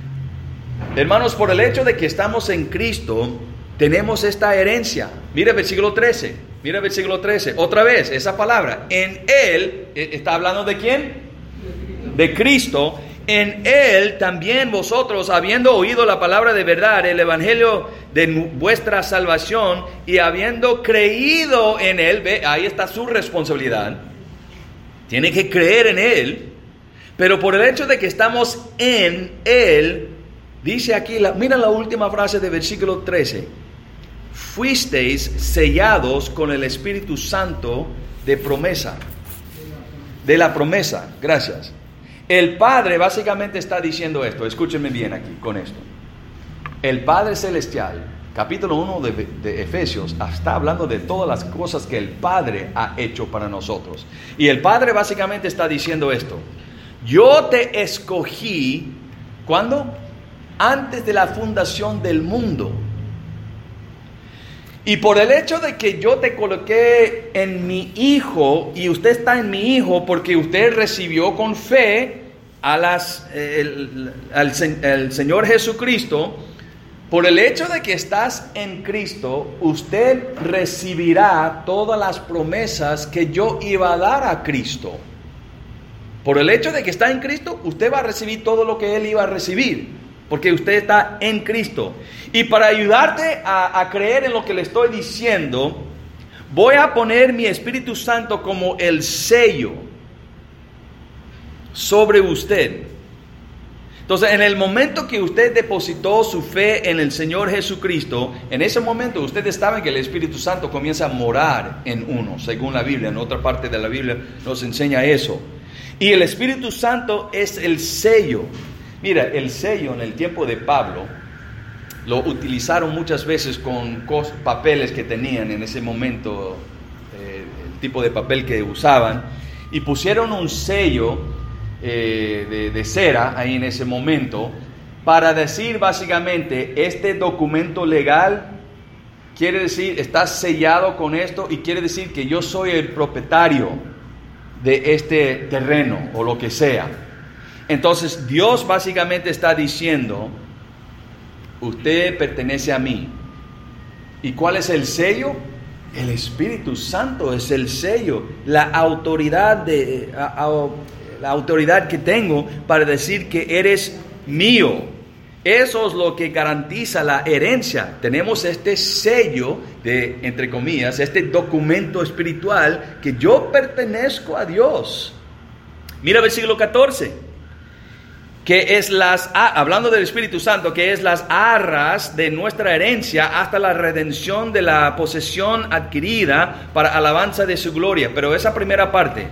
Hermanos, por el hecho de que estamos en Cristo, tenemos esta herencia. Mira versículo 13. Mira versículo 13. Otra vez, esa palabra. En Él, ¿está hablando de quién? De Cristo. En Él también vosotros, habiendo oído la palabra de verdad, el evangelio de vuestra salvación, y habiendo creído en Él, ve, ahí está su responsabilidad. Tiene que creer en Él. Pero por el hecho de que estamos en Él, dice aquí, mira la última frase de versículo 13. Fuisteis sellados con el Espíritu Santo de promesa. De la promesa, gracias. El Padre básicamente está diciendo esto, escúchenme bien aquí con esto. El Padre Celestial, capítulo 1 de Efesios, está hablando de todas las cosas que el Padre ha hecho para nosotros. Y el Padre básicamente está diciendo esto. Yo te escogí, ¿cuándo? Antes de la fundación del mundo. Y por el hecho de que yo te coloqué en mi Hijo, y usted está en mi Hijo porque usted recibió con fe al Señor Jesucristo, por el hecho de que estás en Cristo, usted recibirá todas las promesas que yo iba a dar a Cristo. Por el hecho de que está en Cristo, usted va a recibir todo lo que Él iba a recibir. Porque usted está en Cristo. Y para ayudarte a creer en lo que le estoy diciendo, voy a poner mi Espíritu Santo como el sello sobre usted. Entonces, en el momento que usted depositó su fe en el Señor Jesucristo, en ese momento ustedes saben que el Espíritu Santo comienza a morar en uno, según la Biblia. En otra parte de la Biblia nos enseña eso. Y el Espíritu Santo es el sello. Mira, el sello en el tiempo de Pablo lo utilizaron muchas veces con papeles que tenían en ese momento, el tipo de papel que usaban, y pusieron un sello de cera ahí en ese momento para decir básicamente, este documento legal quiere decir, está sellado con esto y quiere decir que yo soy el propietario de este terreno o lo que sea. Entonces Dios básicamente está diciendo, usted pertenece a mí. ¿Y cuál es el sello? El Espíritu Santo es el sello, la autoridad que tengo para decir que eres mío. Eso es lo que garantiza la herencia. Tenemos este sello de, entre comillas, este documento espiritual que yo pertenezco a Dios. Mira versículo 14, que es hablando del Espíritu Santo, que es las arras de nuestra herencia hasta la redención de la posesión adquirida para alabanza de su gloria. Pero esa primera parte,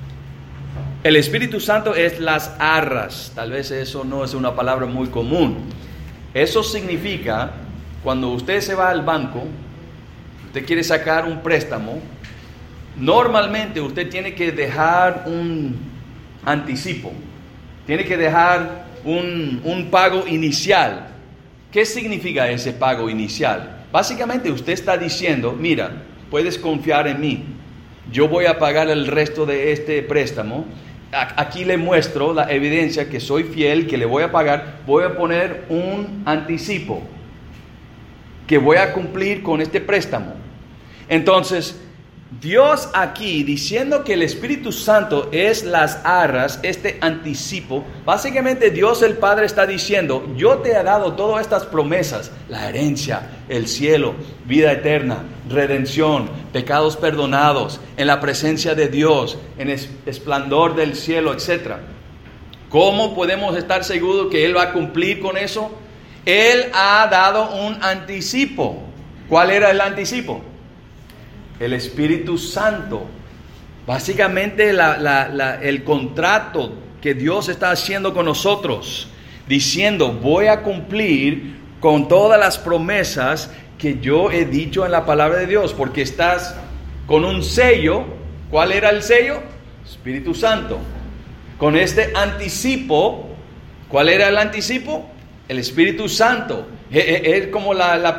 el Espíritu Santo es las arras. Tal vez eso no es una palabra muy común. Eso significa, cuando usted se va al banco, usted quiere sacar un préstamo, normalmente usted tiene que dejar un anticipo, tiene que dejar un pago inicial. ¿Qué significa ese pago inicial? Básicamente usted está diciendo, mira, puedes confiar en mí, yo voy a pagar el resto de este préstamo. Aquí le muestro la evidencia que soy fiel, que le voy a pagar. Voy a poner un anticipo que voy a cumplir con este préstamo. Entonces, Dios aquí diciendo que el Espíritu Santo es las arras, este anticipo, básicamente Dios el Padre está diciendo, yo te he dado todas estas promesas, la herencia, el cielo, vida eterna, redención, pecados perdonados, en la presencia de Dios, en esplendor del cielo, etc. ¿Cómo podemos estar seguros que Él va a cumplir con eso? Él ha dado un anticipo. ¿Cuál era el anticipo? El Espíritu Santo. Básicamente el contrato que Dios está haciendo con nosotros, diciendo, voy a cumplir con todas las promesas que yo he dicho en la palabra de Dios, porque estás con un sello. ¿Cuál era el sello? Espíritu Santo. Con este anticipo, ¿cuál era el anticipo? El Espíritu Santo. Es como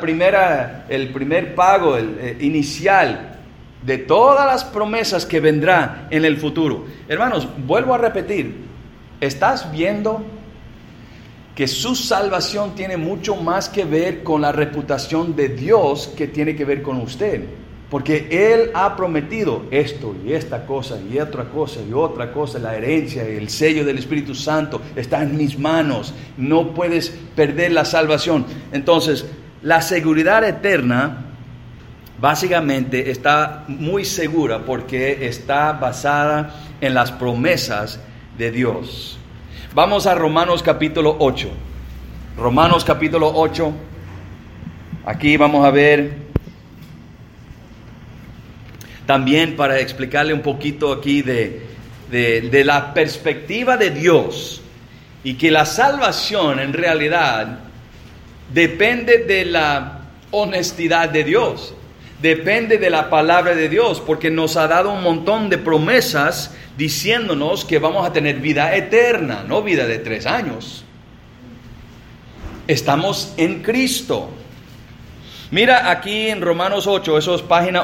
el primer pago inicial de todas las promesas que vendrá en el futuro. Hermanos, vuelvo a repetir, ¿estás viendo que su salvación tiene mucho más que ver con la reputación de Dios que tiene que ver con usted? Porque Él ha prometido esto y esta cosa y otra cosa y otra cosa. La herencia y el sello del Espíritu Santo está en mis manos. No puedes perder la salvación. Entonces, la seguridad eterna básicamente está muy segura porque está basada en las promesas de Dios. Vamos a Romanos capítulo 8. Romanos capítulo 8. Aquí vamos a ver, también para explicarle un poquito aquí de la perspectiva de Dios, y que la salvación en realidad depende de la honestidad de Dios. Depende de la palabra de Dios, porque nos ha dado un montón de promesas diciéndonos que vamos a tener vida eterna, no vida de 3 años. Estamos en Cristo. Mira aquí en Romanos 8, eso es página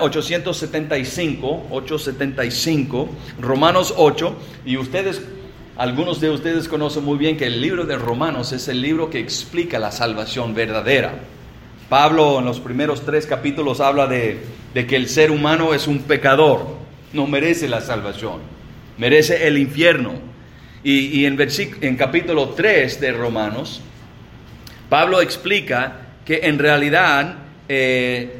875, Romanos 8, y algunos de ustedes conocen muy bien que el libro de Romanos es el libro que explica la salvación verdadera. Pablo en los primeros 3 capítulos habla de que el ser humano es un pecador, no merece la salvación, merece el infierno. Y en capítulo 3 de Romanos, Pablo explica que en realidad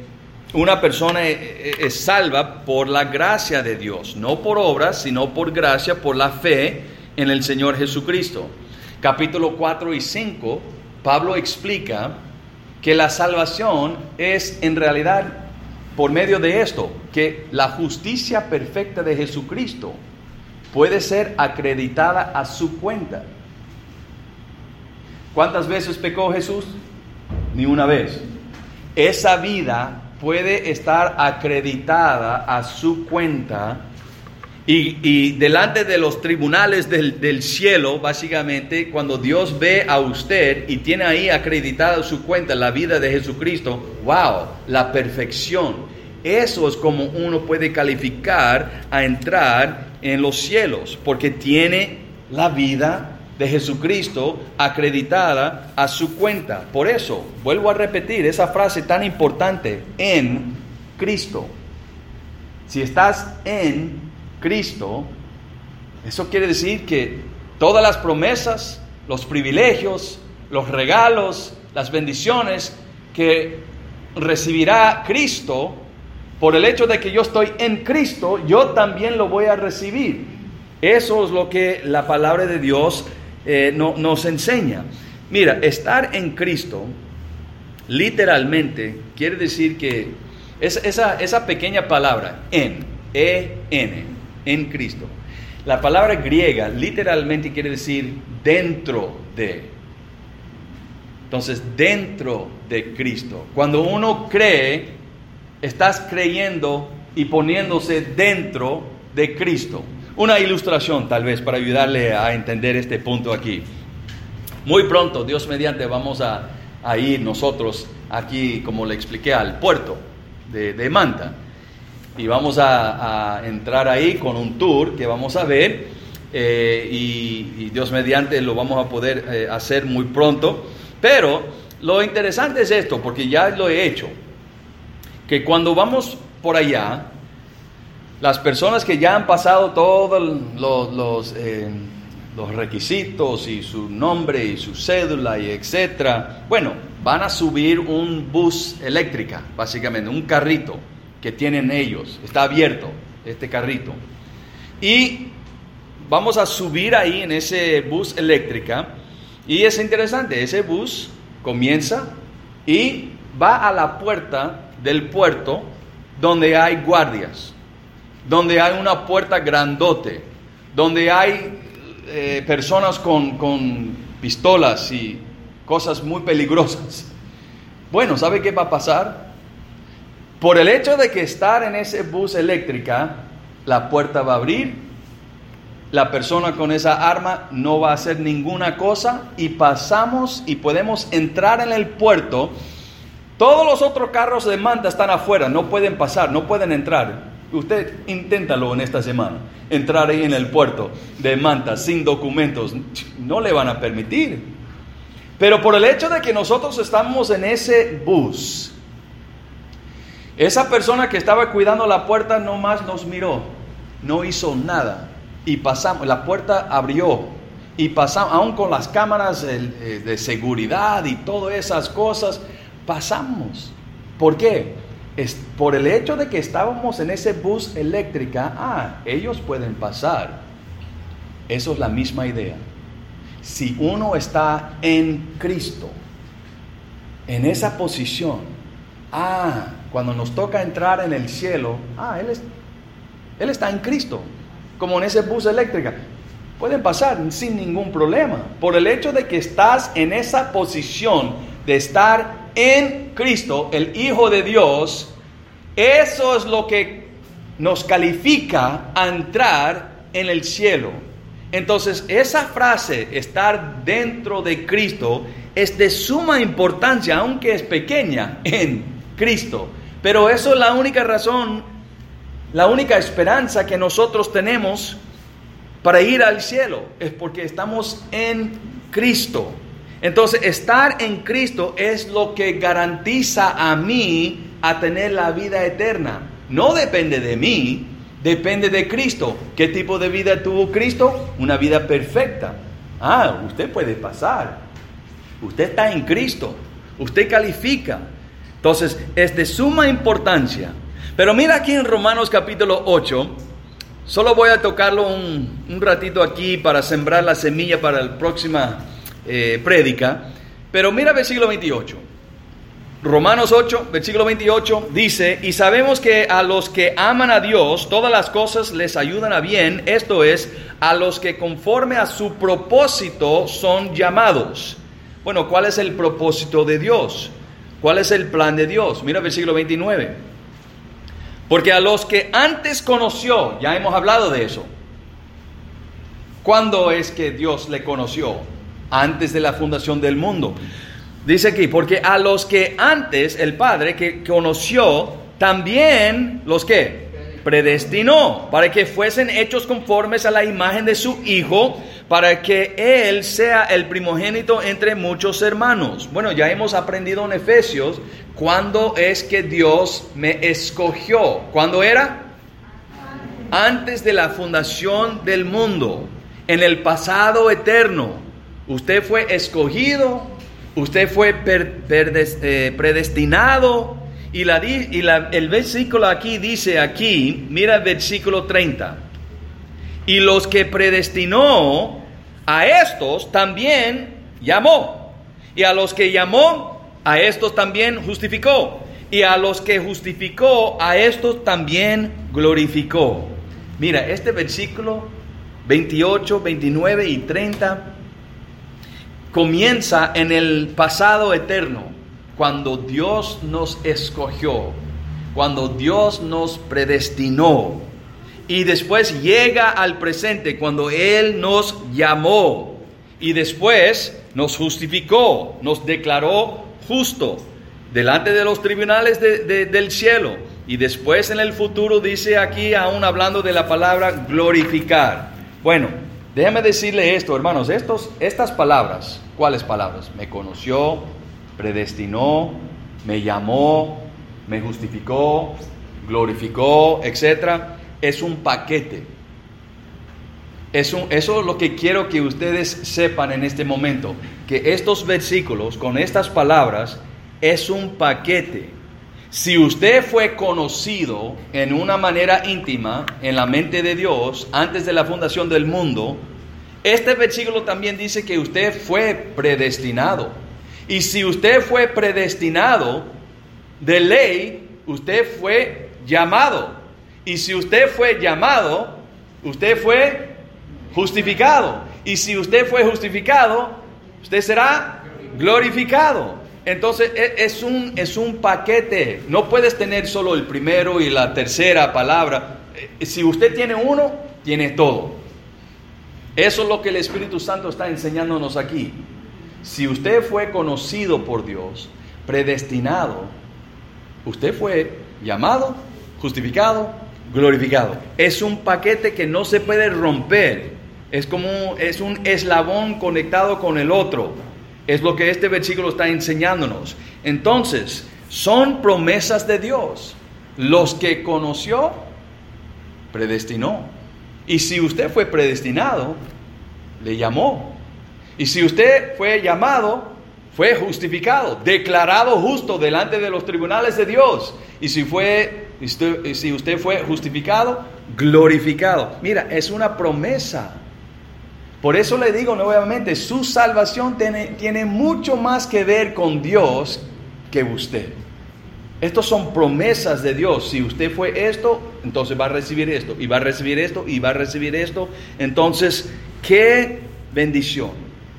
una persona es salva por la gracia de Dios, no por obras, sino por gracia, por la fe en el Señor Jesucristo. Capítulo 4 y 5, Pablo explica que la salvación es en realidad por medio de esto, que la justicia perfecta de Jesucristo puede ser acreditada a su cuenta. ¿Cuántas veces pecó Jesús? Ni una vez. Esa vida puede estar acreditada a su cuenta y delante de los tribunales del cielo, básicamente, cuando Dios ve a usted y tiene ahí acreditada su cuenta la vida de Jesucristo, ¡wow! La perfección. Eso es como uno puede calificar a entrar en los cielos, porque tiene la vida de Jesucristo acreditada a su cuenta. Por eso, vuelvo a repetir esa frase tan importante, en Cristo. Si estás en Cristo, eso quiere decir que todas las promesas, los privilegios, los regalos, las bendiciones que recibirá Cristo, por el hecho de que yo estoy en Cristo, yo también lo voy a recibir. Eso es lo que la palabra de Dios nos enseña. Mira, estar en Cristo literalmente quiere decir que esa pequeña palabra en Cristo, la palabra griega literalmente quiere decir dentro de. Entonces, dentro de Cristo, cuando uno cree, estás creyendo y poniéndose dentro de Cristo. Una ilustración tal vez para ayudarle a entender este punto aquí. Muy pronto, Dios mediante, vamos a ir nosotros aquí, como le expliqué, al puerto de Manta. Y vamos a entrar ahí con un tour que vamos a ver. Y Dios mediante lo vamos a poder hacer muy pronto. Pero lo interesante es esto, porque ya lo he hecho. Que cuando vamos por allá, las personas que ya han pasado todos los requisitos y su nombre y su cédula y etcétera, bueno, van a subir un bus eléctrica, básicamente, un carrito que tienen ellos. Está abierto este carrito. Y vamos a subir ahí en ese bus eléctrica. Y es interesante, ese bus comienza y va a la puerta del puerto donde hay guardias, donde hay una puerta grandote, donde hay personas con pistolas y cosas muy peligrosas. Bueno, ¿sabe qué va a pasar? Por el hecho de que estar en ese bus eléctrica, la puerta va a abrir, la persona con esa arma no va a hacer ninguna cosa y pasamos y podemos entrar en el puerto. Todos los otros carros de Manta están afuera, no pueden pasar, no pueden entrar. Usted inténtalo en esta semana, entrar ahí en el puerto de Manta sin documentos, no le van a permitir. Pero por el hecho de que nosotros estamos en ese bus, esa persona que estaba cuidando la puerta nomás nos miró, no hizo nada y pasamos, la puerta abrió y pasamos, aún con las cámaras de seguridad y todas esas cosas, pasamos. ¿Por qué? Es por el hecho de que estábamos en ese bus eléctrica, ellos pueden pasar. Eso es la misma idea. Si uno está en Cristo, en esa posición, cuando nos toca entrar en el cielo, Él está en Cristo, como en ese bus eléctrica. Pueden pasar sin ningún problema. Por el hecho de que estás en esa posición de estar en Cristo, el Hijo de Dios, eso es lo que nos califica a entrar en el cielo. Entonces, esa frase, estar dentro de Cristo, es de suma importancia, aunque es pequeña, en Cristo. Pero eso es la única razón, la única esperanza que nosotros tenemos para ir al cielo, es porque estamos en Cristo. Entonces, estar en Cristo es lo que garantiza a mí a tener la vida eterna. No depende de mí, depende de Cristo. ¿Qué tipo de vida tuvo Cristo? Una vida perfecta. Usted puede pasar. Usted está en Cristo. Usted califica. Entonces, es de suma importancia. Pero mira aquí en Romanos capítulo 8, solo voy a tocarlo un ratito aquí para sembrar la semilla para la próxima prédica. Pero mira versículo 28. Romanos 8, versículo 28 dice: y sabemos que a los que aman a Dios, todas las cosas les ayudan a bien, esto es, a los que conforme a su propósito son llamados. Bueno, ¿cuál es el propósito de Dios? ¿Cuál es el plan de Dios? Mira versículo 29. Porque a los que antes conoció, ya hemos hablado de eso. ¿Cuándo es que Dios le conoció? Antes de la fundación del mundo. Dice aquí, porque a los que antes el Padre que conoció, también los que predestinó, para que fuesen hechos conformes a la imagen de su Hijo, para que Él sea el primogénito entre muchos hermanos. Bueno, ya hemos aprendido en Efesios, ¿cuándo es que Dios me escogió? ¿Cuándo era? Antes de la fundación del mundo, en el pasado eterno. Usted fue escogido, usted fue predestinado. Y el versículo aquí dice aquí, mira el versículo 30. Y los que predestinó, a estos también llamó. Y a los que llamó, a estos también justificó. Y a los que justificó, a estos también glorificó. Mira, este versículo 28, 29 y 30 comienza en el pasado eterno, cuando Dios nos escogió, cuando Dios nos predestinó. Y después llega al presente, cuando Él nos llamó. Y después nos justificó, nos declaró justo delante de los tribunales del cielo. Y después en el futuro dice aquí, aún hablando de la palabra glorificar. Bueno, déjame decirle esto, hermanos, estas palabras, ¿cuáles palabras? Me conoció, predestinó, me llamó, me justificó, glorificó, etcétera. Es un paquete. Eso es lo que quiero que ustedes sepan en este momento, que estos versículos con estas palabras es un paquete. Si usted fue conocido en una manera íntima en la mente de Dios antes de la fundación del mundo, este versículo también dice que usted fue predestinado. Y si usted fue predestinado, de ley, usted fue llamado. Y si usted fue llamado, usted fue justificado. Y si usted fue justificado, usted será glorificado. Entonces es un paquete. No puedes tener solo el primero y la tercera palabra. Si usted tiene uno, tiene todo. Eso es lo que el Espíritu Santo está enseñándonos aquí. Si usted fue conocido por Dios, predestinado, usted fue llamado, justificado, glorificado. Es un paquete que no se puede romper. Es un eslabón conectado con el otro. Es lo que este versículo está enseñándonos. Entonces, son promesas de Dios. Los que conoció, predestinó. Y si usted fue predestinado, le llamó. Y si usted fue llamado, fue justificado, declarado justo delante de los tribunales de Dios. Y si usted fue justificado, glorificado. Mira, es una promesa. Por eso le digo nuevamente, su salvación tiene mucho más que ver con Dios que usted. Estos son promesas de Dios. Si usted fue esto, entonces va a recibir esto, y va a recibir esto, y va a recibir esto. Entonces, qué bendición.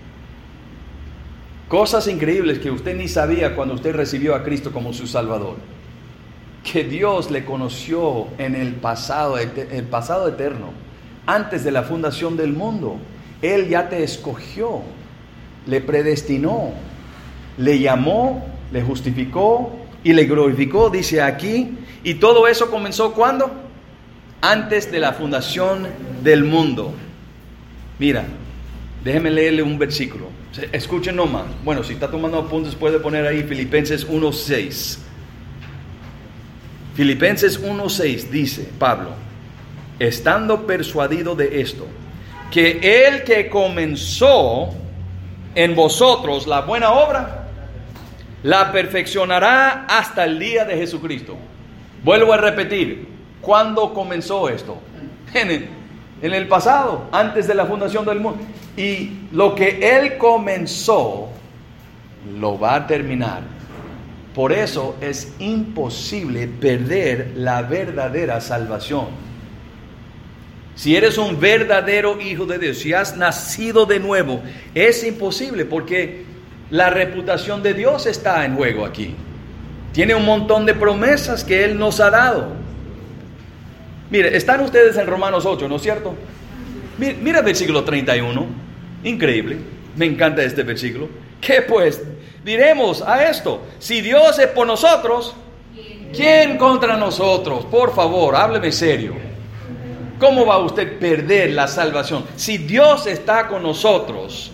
Cosas increíbles que usted ni sabía cuando usted recibió a Cristo como su Salvador. Que Dios le conoció en el pasado eterno, antes de la fundación del mundo. Él ya te escogió, le predestinó, le llamó, le justificó y le glorificó, dice aquí. Y todo eso comenzó ¿cuándo? Antes de la fundación del mundo. Mira, déjeme leerle un versículo. Escuchen nomás. Bueno, si está tomando apuntes puede poner ahí Filipenses 1:6. Filipenses 1:6 dice Pablo: estando persuadido de esto, que el que comenzó en vosotros la buena obra, la perfeccionará hasta el día de Jesucristo. Vuelvo a repetir, ¿cuándo comenzó esto? En el pasado, antes de la fundación del mundo. Y lo que Él comenzó, lo va a terminar. Por eso es imposible perder la verdadera salvación. Si eres un verdadero hijo de Dios, si has nacido de nuevo, es imposible porque la reputación de Dios está en juego aquí. Tiene un montón de promesas que Él nos ha dado. Mire, están ustedes en Romanos 8, ¿no es cierto? Mira el versículo 31. Increíble. Me encanta este versículo. ¿Qué pues diremos a esto? Si Dios es por nosotros, ¿quién contra nosotros? Por favor, hábleme serio. ¿Cómo va usted a perder la salvación? Si Dios está con nosotros,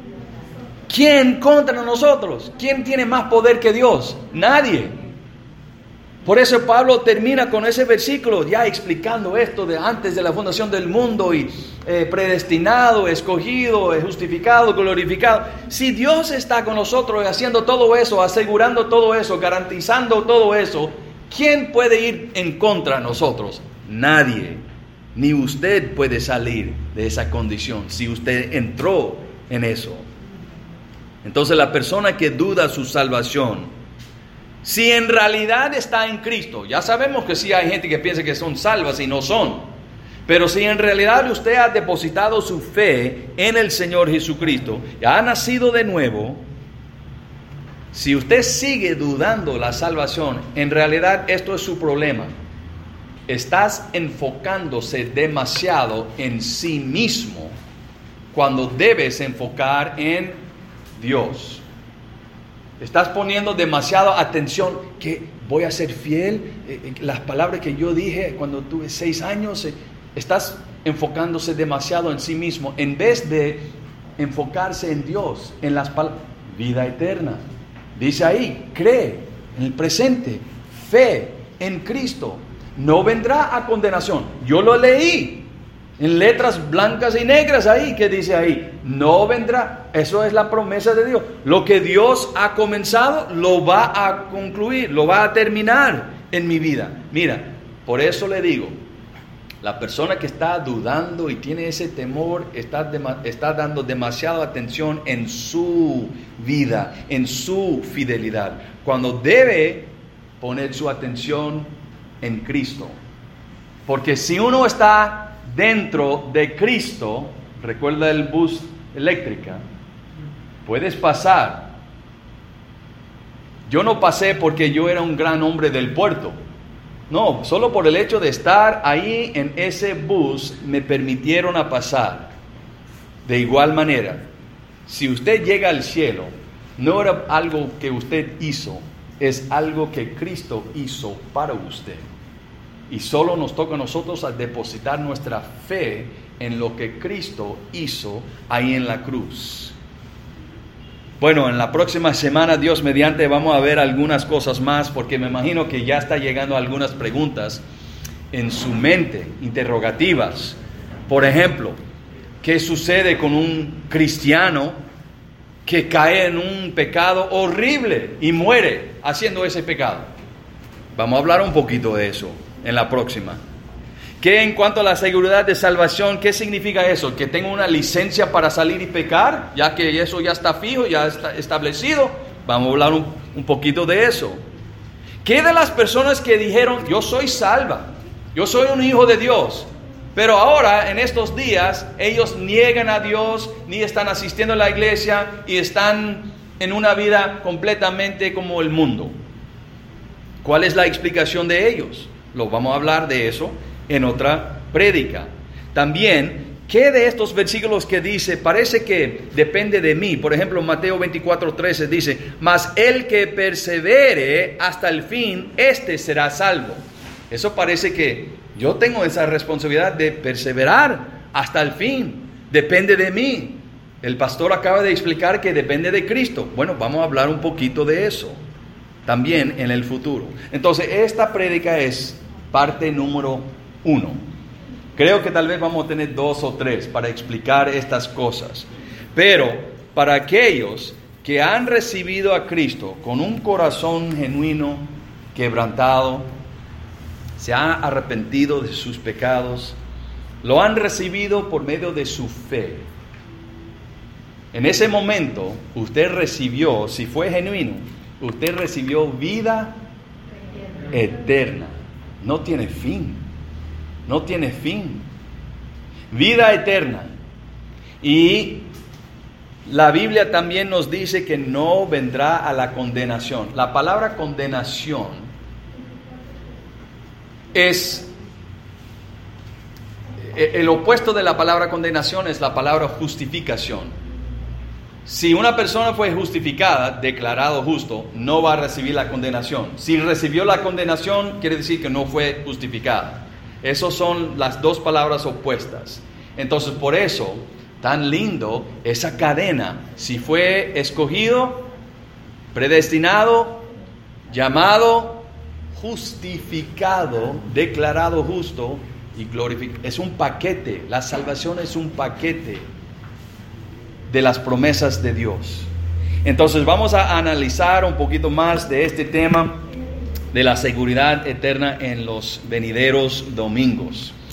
¿quién contra nosotros? ¿Quién tiene más poder que Dios? Nadie. Por eso Pablo termina con ese versículo ya explicando esto de antes de la fundación del mundo y predestinado, escogido, justificado, glorificado. Si Dios está con nosotros haciendo todo eso, asegurando todo eso, garantizando todo eso, ¿quién puede ir en contra de nosotros? Nadie. Ni usted puede salir de esa condición si usted entró en eso. Entonces la persona que duda su salvación, si en realidad está en Cristo, ya sabemos que sí hay gente que piensa que son salvas y no son, pero si en realidad usted ha depositado su fe en el Señor Jesucristo, ya ha nacido de nuevo, si usted sigue dudando la salvación, en realidad esto es su problema. Estás enfocándose demasiado en sí mismo cuando debes enfocar en Dios. Estás poniendo demasiada atención, que voy a ser fiel, las palabras que yo dije cuando tuve 6 años, estás enfocándose demasiado en sí mismo, en vez de enfocarse en Dios, en las palabras, vida eterna. Dice ahí, cree en el presente, fe en Cristo, no vendrá a condenación. Yo lo leí en letras blancas y negras ahí, que dice ahí, no vendrá. Eso es la promesa de Dios. Lo que Dios ha comenzado, lo va a concluir, lo va a terminar en mi vida. Mira, por eso le digo, la persona que está dudando y tiene ese temor, está dando demasiada atención en su vida, en su fidelidad, cuando debe poner su atención en Cristo. Porque si uno está dentro de Cristo, recuerda el bus eléctrica, puedes pasar. Yo no pasé porque yo era un gran hombre del puerto. No, solo por el hecho de estar ahí en ese bus me permitieron a pasar. De igual manera, si usted llega al cielo, no era algo que usted hizo, es algo que Cristo hizo para usted. Y solo nos toca a nosotros a depositar nuestra fe en lo que Cristo hizo ahí en la cruz. Bueno, en la próxima semana, Dios mediante, vamos a ver algunas cosas más, porque me imagino que ya está llegando algunas preguntas en su mente, interrogativas. Por ejemplo, ¿qué sucede con un cristiano que cae en un pecado horrible y muere haciendo ese pecado? Vamos a hablar un poquito de eso en la próxima. ¿Qué en cuanto a la seguridad de salvación? ¿Qué significa eso? ¿Que tengo una licencia para salir y pecar? Ya que eso ya está fijo, ya está establecido. Vamos a hablar un poquito de eso. ¿Qué de las personas que dijeron, yo soy salva, yo soy un hijo de Dios, pero ahora en estos días ellos niegan a Dios, ni están asistiendo a la iglesia y están en una vida completamente como el mundo? ¿Cuál es la explicación de ellos? Lo vamos a hablar de eso en otra prédica. También, ¿qué de estos versículos que dice, parece que depende de mí? Por ejemplo, Mateo 24:13 dice, mas el que persevere hasta el fin, este será salvo. Eso parece que yo tengo esa responsabilidad de perseverar hasta el fin. Depende de mí. El pastor acaba de explicar que depende de Cristo. Bueno, vamos a hablar un poquito de eso también en el futuro. Entonces, esta prédica es parte número 1. Creo que tal vez vamos a tener 2 o 3 para explicar estas cosas. Pero para aquellos que han recibido a Cristo con un corazón genuino, quebrantado, se han arrepentido de sus pecados, lo han recibido por medio de su fe. En ese momento, usted recibió, si fue genuino, usted recibió vida eterna. No tiene fin. No tiene fin. Vida eterna. Y la Biblia también nos dice que no vendrá a la condenación. La palabra condenación es... El opuesto de la palabra condenación es la palabra justificación. Si una persona fue justificada, declarado justo, no va a recibir la condenación. Si recibió la condenación, quiere decir que no fue justificada. Esas son las dos palabras opuestas. Entonces, por eso, tan lindo esa cadena. Si fue escogido, predestinado, llamado, justificado, declarado justo y glorificado. Es un paquete. La salvación es un paquete de las promesas de Dios. Entonces vamos a analizar un poquito más de este tema de la seguridad eterna en los venideros domingos.